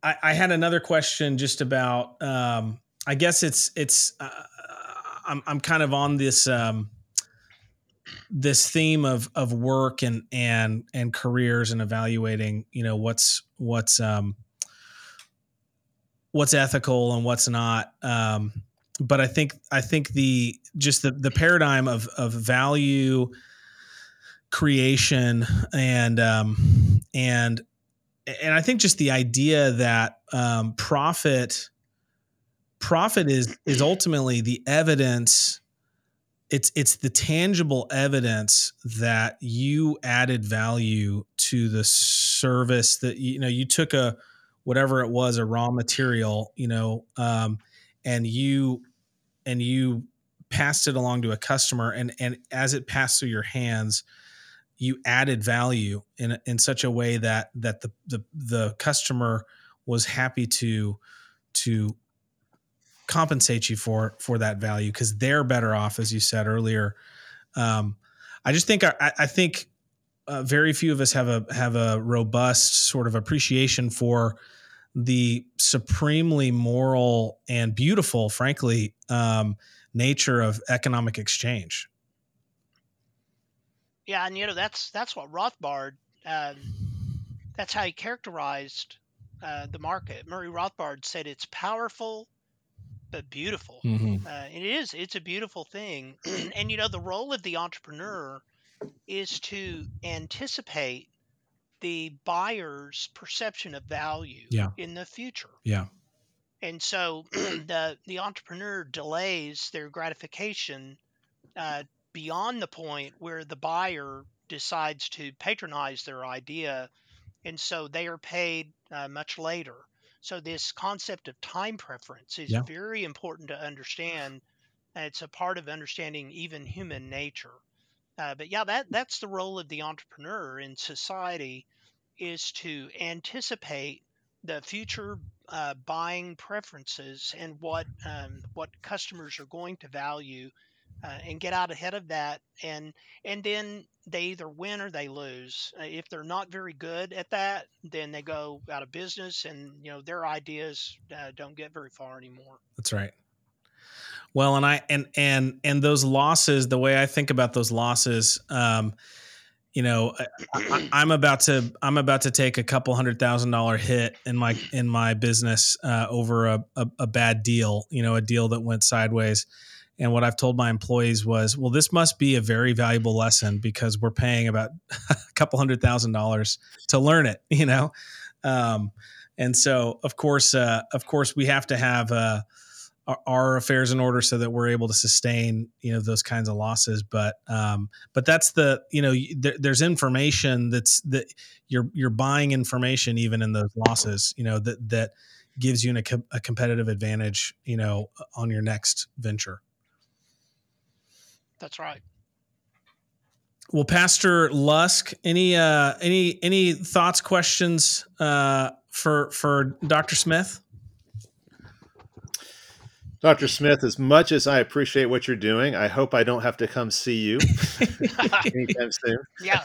I had another question just about. I guess it's. I'm kind of on this this theme of work and careers and evaluating. What's ethical and what's not. But I think the paradigm of value creation and I think just the idea that profit is ultimately the evidence. It's the tangible evidence that you added value to the service, that you took whatever it was, a raw material, and you passed it along to a customer, and as it passed through your hands, you added value in such a way that the customer was happy to compensate you for that value, because they're better off, as you said earlier. I just think I think very few of us have a robust sort of appreciation for the supremely moral and beautiful, frankly, nature of economic exchange. Yeah, and that's what Rothbard. That's how he characterized the market. Murray Rothbard said it's powerful but beautiful. Mm-hmm. It's a beautiful thing. And the role of the entrepreneur is to anticipate the buyer's perception of value Yeah. in the future. Yeah. And so the entrepreneur delays their gratification beyond the point where the buyer decides to patronize their idea, and so they are paid much later. So this concept of time preference is Yeah. very important to understand. It's a part of understanding even human nature. But yeah, that's the role of the entrepreneur in society, is to anticipate the future buying preferences and what customers are going to value, and get out ahead of that, and then they either win or they lose. If they're not very good at that, then they go out of business, and their ideas don't get very far anymore. That's right. Well, and those losses, the way I think about those losses, I'm about to take a couple $100,000 hit in my business over a bad deal, a deal that went sideways. And what I've told my employees was, well, this must be a very valuable lesson, because we're paying about a couple $100,000 to learn it, and so of course we have to have our affairs in order so that we're able to sustain those kinds of losses. But that's there's information that you're buying information even in those losses, that gives you a competitive advantage on your next venture. That's right. Well, Pastor Lusk, any thoughts, questions for Dr. Smith? Dr. Smith, as much as I appreciate what you're doing, I hope I don't have to come see you anytime soon. Yeah.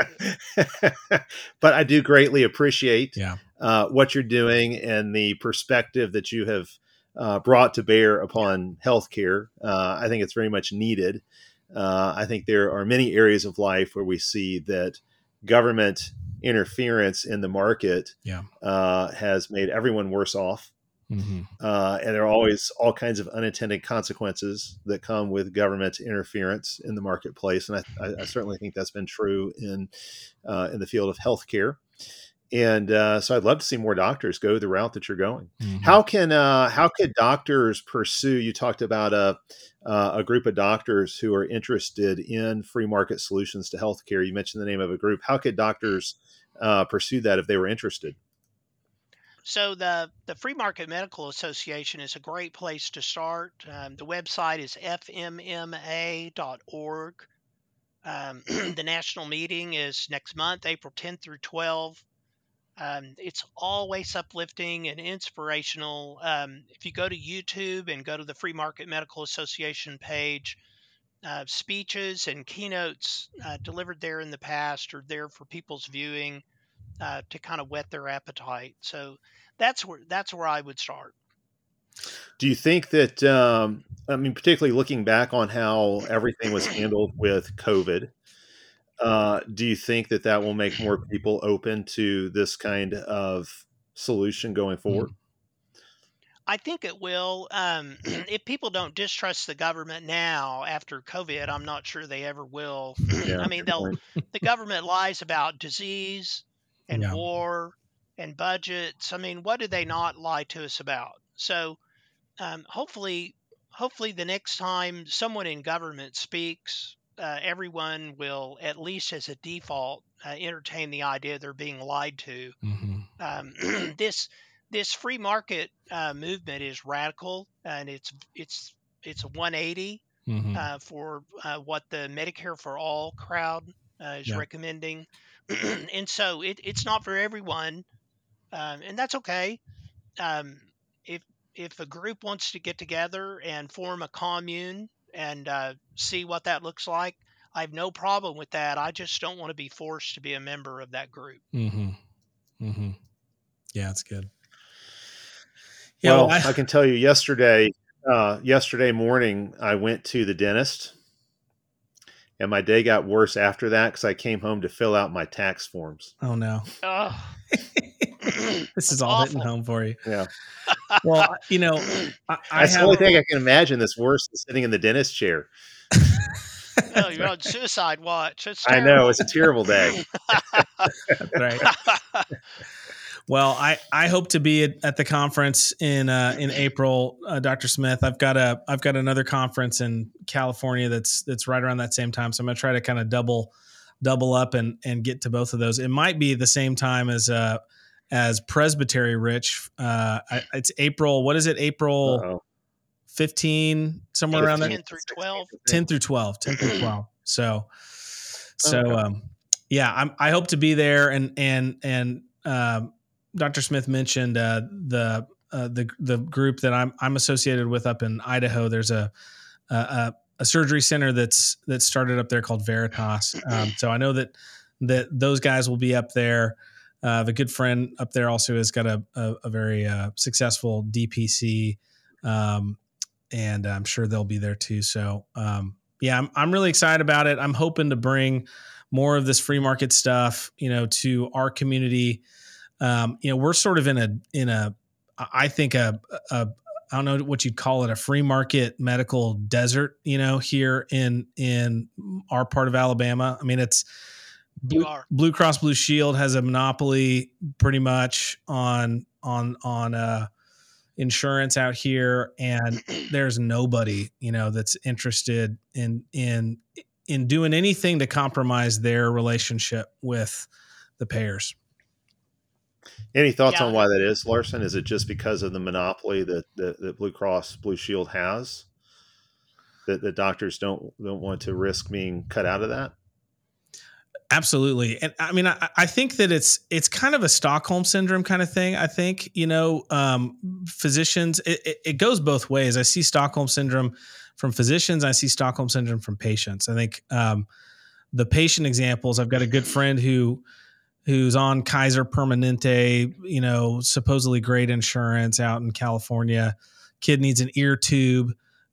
But I do greatly appreciate Yeah. What you're doing and the perspective that you have brought to bear upon healthcare. I think it's very much needed. I think there are many areas of life where we see that government interference in the market has made everyone worse off. Mm-hmm. And there are always all kinds of unintended consequences that come with government interference in the marketplace, and I certainly think that's been true in the field of healthcare. And so I'd love to see more doctors go the route that you're going. Mm-hmm. How can doctors pursue? You talked about a group of doctors who are interested in free market solutions to healthcare. You mentioned the name of a group. How could doctors pursue that if they were interested? So the Free Market Medical Association is a great place to start. The website is fmma.org. The national meeting is next month, April 10th through 12th. It's always uplifting and inspirational. If you go to YouTube and go to the Free Market Medical Association page, speeches and keynotes delivered there in the past are there for people's viewing, to kind of whet their appetite. So that's where I would start. Do you think that, particularly looking back on how everything was handled with COVID, do you think that that will make more people open to this kind of solution going forward? I think it will. If people don't distrust the government now after COVID, I'm not sure they ever will. Yeah, I mean, good point. the government lies about disease and Yeah. war and budgets. I mean, what do they not lie to us about? So hopefully, the next time someone in government speaks, everyone will, at least as a default, entertain the idea they're being lied to. Um, this free market movement is radical, and it's a 180 for what the Medicare for All crowd is Yeah. recommending, and so it's not for everyone, and that's okay. Um, if a group wants to get together and form a commune and see what that looks like, I have no problem with that. I just don't want to be forced to be a member of that group. Yeah, it's good. Yeah, Well, I can tell you yesterday morning, I went to the dentist, and my day got worse after that because I came home to fill out my tax forms. oh no, Ugh, this is that's all hitting awful. home for you. Yeah. Well, I That's the have. only thing I can imagine that's worse than sitting in the dentist chair. Oh, you're on suicide watch. It's I terrible. know, it's a terrible day. Right. Well, I hope to be at the conference in April, Dr. Smith. I've got another conference in California that's right around that same time. So I'm going to try to kind of double up and get to both of those. It might be the same time as Presbytery Rich. It's April. What is it? April Uh-oh. 15, somewhere around there. 10 through 12. 10 through 12. So, Okay. yeah, I hope to be there. And Dr. Smith mentioned the group that I'm associated with up in Idaho. There's a surgery center that's started up there called Veritas. So I know that those guys will be up there. The good friend up there also has got a very successful DPC, and I'm sure they'll be there too. So yeah, I'm really excited about it. I'm hoping to bring more of this free market stuff, to our community. We're sort of in a I think I don't know what you'd call it, a free market medical desert, here in our part of Alabama. I mean, it's Blue Cross Blue Shield has a monopoly pretty much on insurance out here, and there's nobody, that's interested in doing anything to compromise their relationship with the payers. Any thoughts on why that is, Larson? Is it just because of the monopoly that Blue Cross Blue Shield has, that the doctors don't want to risk being cut out of that? Absolutely. And I mean, I think that it's kind of a Stockholm syndrome kind of thing. I think, physicians, it goes both ways. I see Stockholm syndrome from physicians. I see Stockholm syndrome from patients. I think the patient examples, I've got a good friend who's on Kaiser Permanente, supposedly great insurance out in California. Kid needs an ear tube.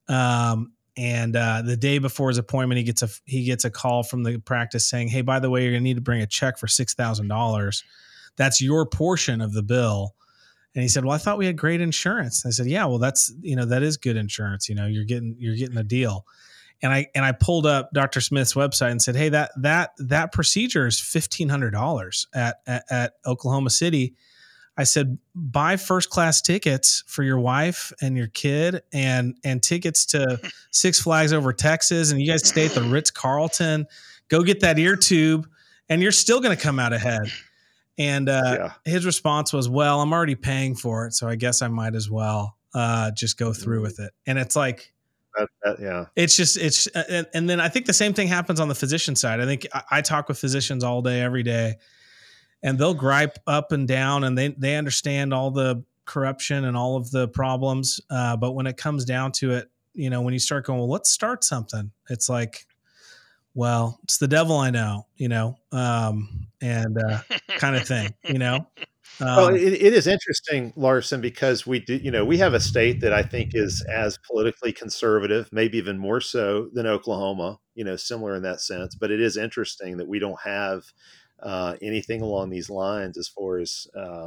And the day before his appointment, he gets a call from the practice saying, "Hey, by the way, you're going to need to bring a check for $6,000. That's your portion of the bill." And he said, "Well, I thought we had great insurance." I said, "Yeah, well, that is good insurance. You're getting a deal." And I pulled up Dr. Smith's website and said, "Hey, that procedure is $1,500 at Oklahoma City." I said, "Buy first class tickets for your wife and your kid, and tickets to Six Flags Over Texas, and you guys stay at the Ritz-Carlton. Go get that ear tube, and you're still going to come out ahead." And his response was, "Well, I'm already paying for it, so I guess I might as well just go through with it." And it's like, it's and then I think the same thing happens on the physician side. I think I talk with physicians all day, every day, and they'll gripe up and down, and they understand all the corruption and all of the problems. But when it comes down to it, when you start going, well, let's start something, it's like, well, it's the devil I know, and kind of thing, Well, it is interesting, Larson, because we do, we have a state that I think is as politically conservative, maybe even more so than Oklahoma, similar in that sense. But it is interesting that we don't have anything along these lines as far as,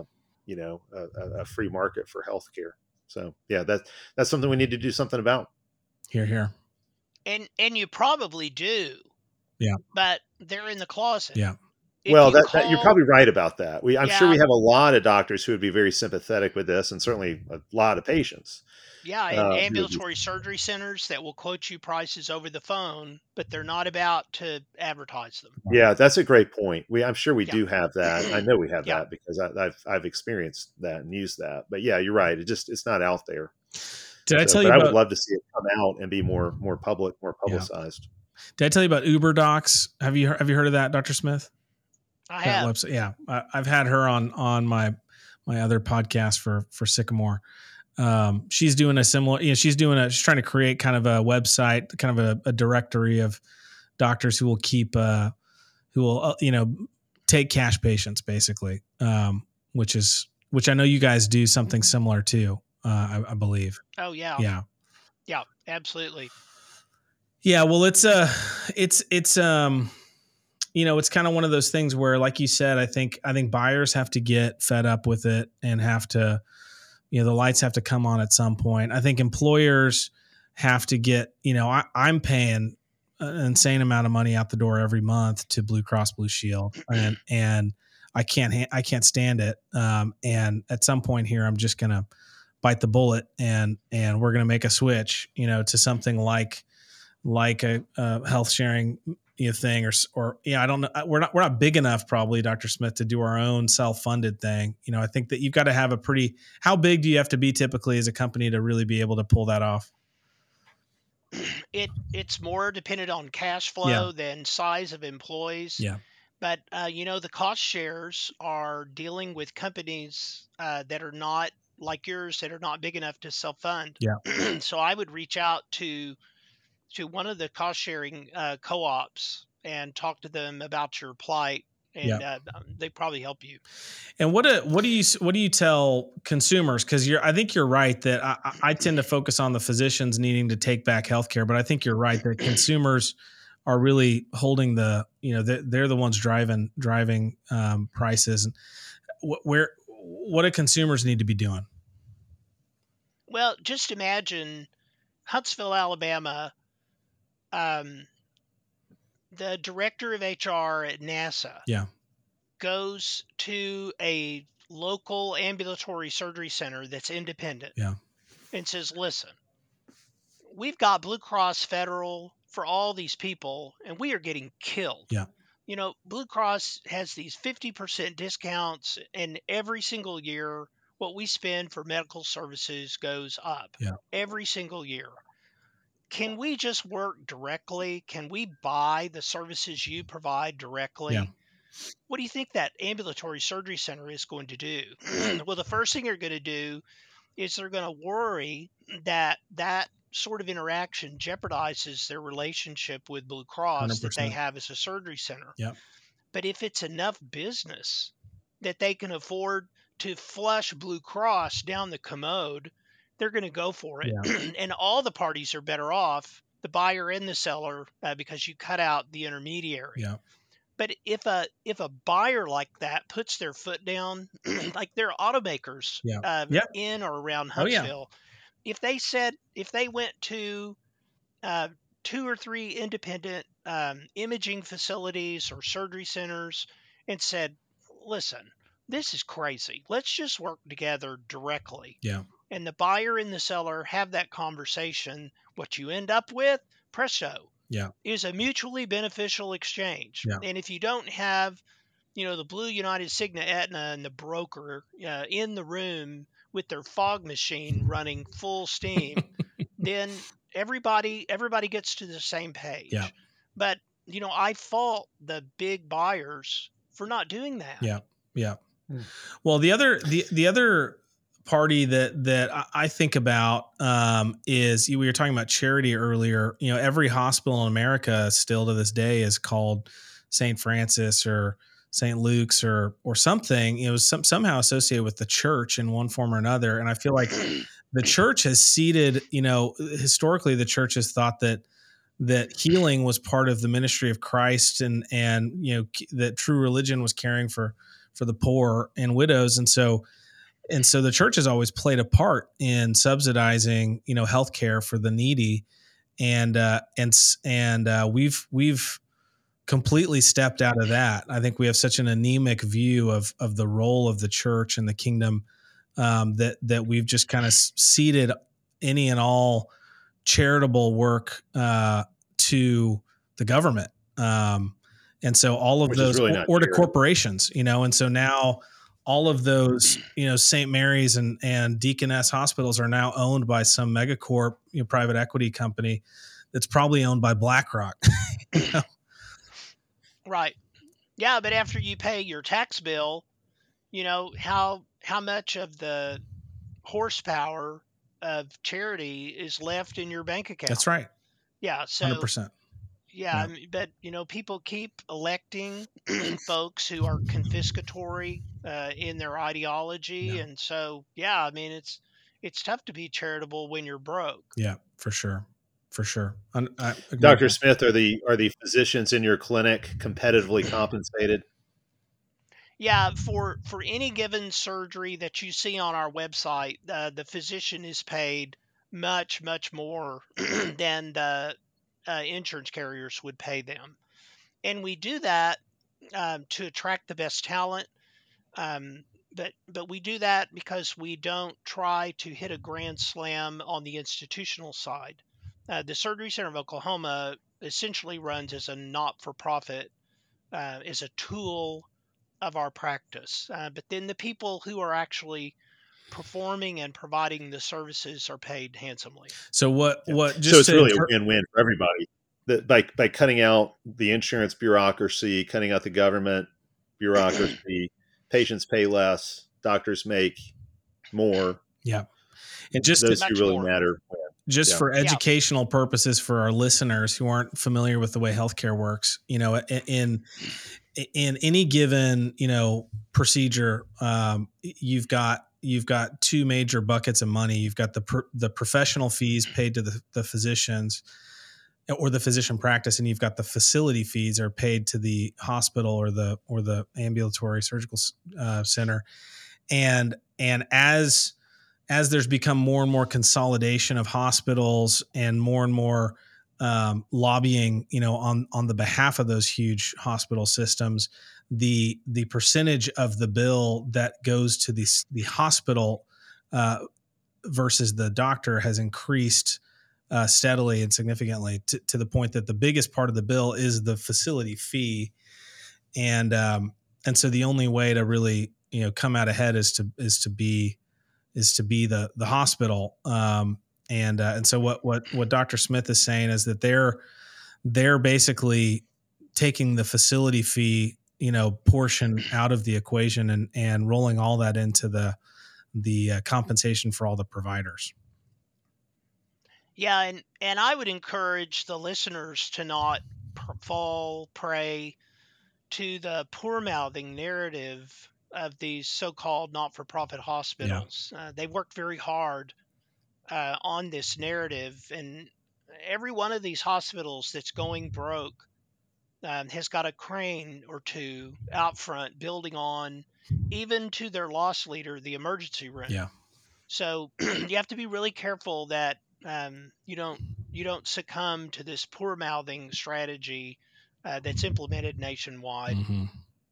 a free market for healthcare. So, yeah, that's something we need to do something about. Here. And you probably do. Yeah. But they're in the closet. Yeah. Well, that you're probably right about that. I'm sure we Yeah. have a lot of doctors who would be very sympathetic with this, and certainly a lot of patients. Yeah, and ambulatory surgery centers that will quote you prices over the phone, but they're not about to advertise them. Yeah, that's a great point. I'm sure we Yeah. do have that. I know we have Yeah. that because I've experienced that and used that. But yeah, you're right. It's not out there. I tell you I about, would love to see it come out and be more public, more publicized. Did I tell you about Uber Docs? Have you heard of that, Dr. Smith? I have. Website. Yeah, I've had her on my other podcast for Sycamore. She's doing a similar. She's trying to create kind of a website, kind of a directory of doctors who will keep take cash patients basically, which I know you guys do something similar too. I believe. Oh yeah. Yeah. Yeah. Absolutely. Yeah. Well, it's it's kind of one of those things where, like you said, I think buyers have to get fed up with it and have to, the lights have to come on at some point. I think employers have to get, I'm paying an insane amount of money out the door every month to Blue Cross Blue Shield, and I can't stand it. And at some point here, I'm just gonna bite the bullet and we're gonna make a switch, to something like a health sharing thing or I don't know. We're not big enough probably, Dr. Smith, to do our own self-funded thing. I think that you've got to have how big do you have to be typically as a company to really be able to pull that off? It's more dependent on cash flow than size of employees. Yeah. But, the cost shares are dealing with companies that are not like yours, that are not big enough to self-fund. Yeah. So I would reach out to one of the cost sharing co-ops and talk to them about your plight, and they probably help you. And what do you tell consumers? Because I think you're right that I tend to focus on the physicians needing to take back healthcare, but I think you're right that consumers are really holding they're the ones driving prices. What do consumers need to be doing? Well, just imagine Huntsville, Alabama. The director of HR at NASA goes to a local ambulatory surgery center that's independent and says, listen, we've got Blue Cross Federal for all these people, and we are getting killed. Yeah. Blue Cross has these 50% discounts, and every single year, what we spend for medical services goes up every single year. Can we just work directly? Can we buy the services you provide directly? Yeah. What do you think that ambulatory surgery center is going to do? Well, the first thing they're going to do is they're going to worry that sort of interaction jeopardizes their relationship with Blue Cross 100%. That they have as a surgery center. Yeah. But if it's enough business that they can afford to flush Blue Cross down the commode, they're going to go for it. Yeah. And all the parties are better off, the buyer and the seller, because you cut out the intermediary. Yeah. But if a buyer like that puts their foot down, like there are automakers in or around Huntsville, if they went to 2 or 3 independent imaging facilities or surgery centers and said, listen, this is crazy. Let's just work together directly. Yeah. And the buyer and the seller have that conversation. What you end up with, presto, is a mutually beneficial exchange. Yeah. And if you don't have, the Blue United, Cigna, Aetna, and the broker in the room with their fog machine running full steam, then everybody gets to the same page. Yeah. But, I fault the big buyers for not doing that. Yeah. Yeah. Well, the other party that I think about is, we were talking about charity earlier. Every hospital in America still to this day is called St. Francis or St. Luke's or something. It was somehow associated with the church in one form or another. And I feel like the church has seeded, historically the church has thought that healing was part of the ministry of Christ, and that true religion was caring for the poor and widows. And so the church has always played a part in subsidizing, healthcare for the needy. And we've completely stepped out of that. I think we have such an anemic view of the role of the church and the kingdom, that we've just kind of ceded any and all charitable work to the government, and so all of those, really or to corporations, and so now all of those, St. Mary's and Deaconess hospitals are now owned by some megacorp, private equity company that's probably owned by BlackRock. Right. Yeah, but after you pay your tax bill, how much of the horsepower of charity is left in your bank account? That's right. Yeah. So 100%. Yeah, but people keep electing folks who are confiscatory in their ideology, and so it's tough to be charitable when you're broke. Yeah, for sure. Dr. Smith, are the physicians in your clinic competitively compensated? Yeah, for any given surgery that you see on our website, the physician is paid much more than the insurance carriers would pay them, and we do that to attract the best talent. But we do that because we don't try to hit a grand slam on the institutional side. The Surgery Center of Oklahoma essentially runs as a not-for-profit, as a tool of our practice. But then the people who are actually performing and providing the services are paid handsomely. So so it's really a win-win for everybody. By cutting out the insurance bureaucracy, cutting out the government bureaucracy, patients pay less, doctors make more. Yeah. And just those two really matter. Just for educational purposes for our listeners who aren't familiar with the way healthcare works, in any given, procedure, you've got two major buckets of money. You've got the professional fees paid to the physicians or the physician practice, and you've got the facility fees are paid to the hospital or the ambulatory surgical center. And as there's become more and more consolidation of hospitals and more lobbying, on the behalf of those huge hospital systems, the percentage of the bill that goes to the hospital versus the doctor has increased steadily and significantly to the point that the biggest part of the bill is the facility fee, and so the only way to really come out ahead is to be the hospital. And so what Dr. Smith is saying is that they're basically taking the facility fee, portion out of the equation and rolling all that into the compensation for all the providers. Yeah. And I would encourage the listeners to not fall prey to the poor mouthing narrative of these so-called not-for-profit hospitals. Yeah. They worked very hard on this narrative, and every one of these hospitals that's going broke has got a crane or two out front building on, even to their loss leader, the emergency room. Yeah. So you have to be really careful that you don't succumb to this poor mouthing strategy that's implemented nationwide. Mm-hmm.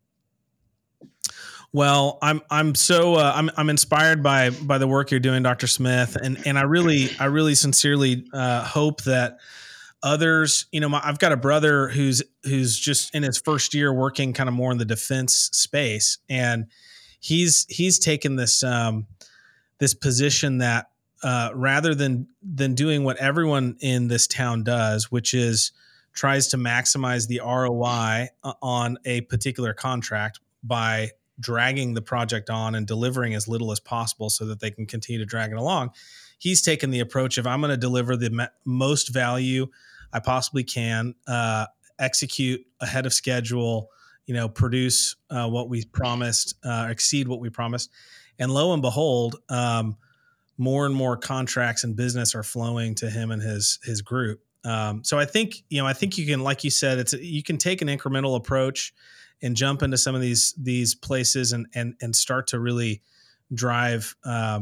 Well, I'm inspired by the work you're doing, Dr. Smith, and I really sincerely hope that others, I've got a brother who's just in his first year working kind of more in the defense space, and he's taken this this position that rather than doing what everyone in this town does, which is tries to maximize the ROI on a particular contract by dragging the project on and delivering as little as possible so that they can continue to drag it along. He's taken the approach of, I'm going to deliver the most value I possibly can, execute ahead of schedule, produce what we promised, exceed what we promised. And lo and behold, more and more contracts and business are flowing to him and his group. So I think you can, like you said, you can take an incremental approach and jump into some of these places and start to really drive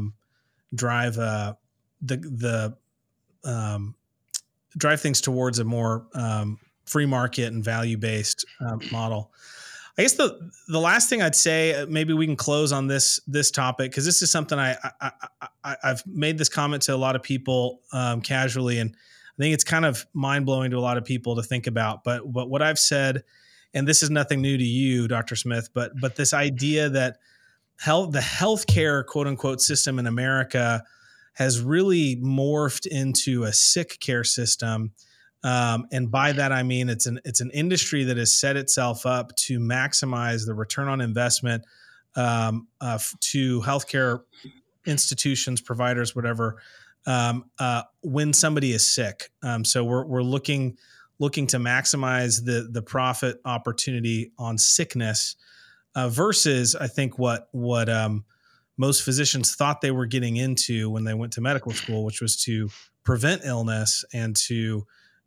things towards a more free market and value-based model. I guess the last thing I'd say, maybe we can close on this topic, because this is something I've made this comment to a lot of people casually, and I think it's kind of mind-blowing to a lot of people to think about. But what I've said, and this is nothing new to you, Dr. Smith, but this idea that the healthcare quote unquote system in America has really morphed into a sick care system. And by that, I mean, it's an industry that has set itself up to maximize the return on investment to healthcare institutions, providers, whatever, when somebody is sick. So we're looking to maximize the profit opportunity on sickness versus, I think, what most physicians thought they were getting into when they went to medical school, which was to prevent illness and to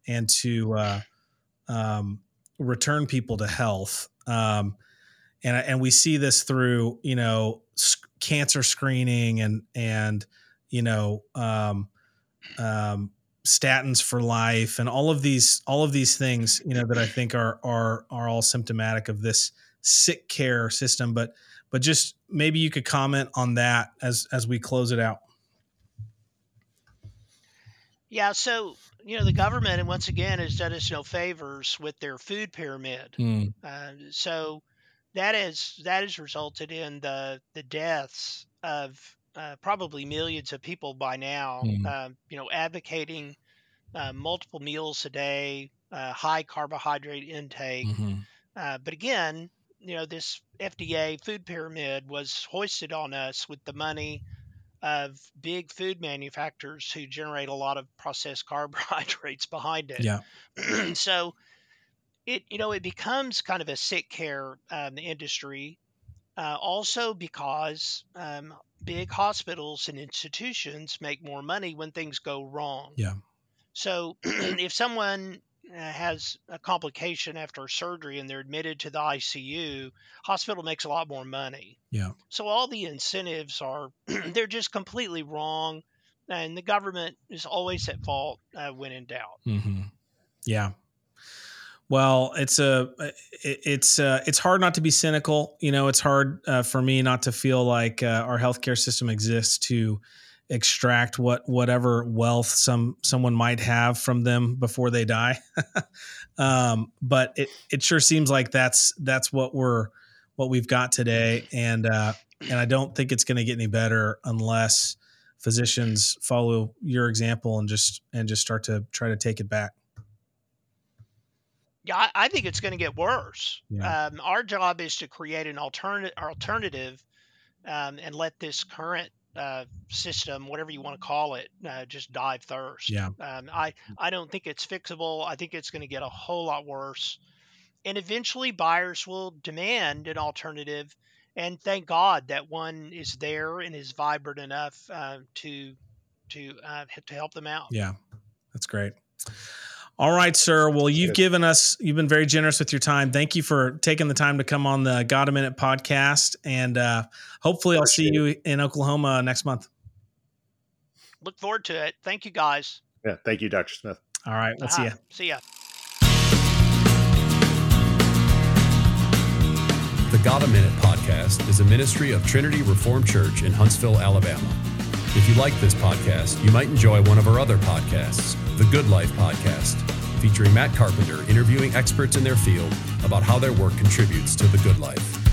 return people to health. And we see this through, cancer screening and statins for life and all of these things, that I think are all symptomatic of this sick care system. But just maybe you could comment on that as we close it out. Yeah. So, the government, and once again, has done us no favors with their food pyramid. So that has resulted in the deaths of probably millions of people by now. Advocating multiple meals a day, high carbohydrate intake. But again, this FDA food pyramid was hoisted on us with the money of big food manufacturers who generate a lot of processed carbohydrates behind it. Yeah. So it becomes kind of a sick care industry, also because big hospitals and institutions make more money when things go wrong. Yeah. So if someone has a complication after surgery and they're admitted to the ICU, hospital makes a lot more money. Yeah. So all the incentives they're just completely wrong, and the government is always at fault when in doubt. Mm-hmm. Yeah. Well, it's hard not to be cynical. It's hard for me not to feel like our healthcare system exists to extract whatever wealth someone might have from them before they die. But it sure seems like that's what we've got today. And I don't think it's going to get any better unless physicians follow your example and just start to try to take it back. Yeah, I think it's going to get worse. Yeah. Our job is to create an alternative and let this current system, whatever you want to call it, just die first. Yeah. I don't think it's fixable. I think it's going to get a whole lot worse. And eventually buyers will demand an alternative. And thank God that one is there and is vibrant enough to help them out. Yeah, that's great. All right, sir. Well, you've been very generous with your time. Thank you for taking the time to come on the God a Minute podcast. And hopefully I'll see you in Oklahoma next month. Look forward to it. Thank you, guys. Yeah. Thank you, Dr. Smith. All right. We'll see you. See ya. The God a Minute podcast is a ministry of Trinity Reformed Church in Huntsville, Alabama. If you like this podcast, you might enjoy one of our other podcasts, The Good Life Podcast, featuring Matt Carpenter interviewing experts in their field about how their work contributes to the good life.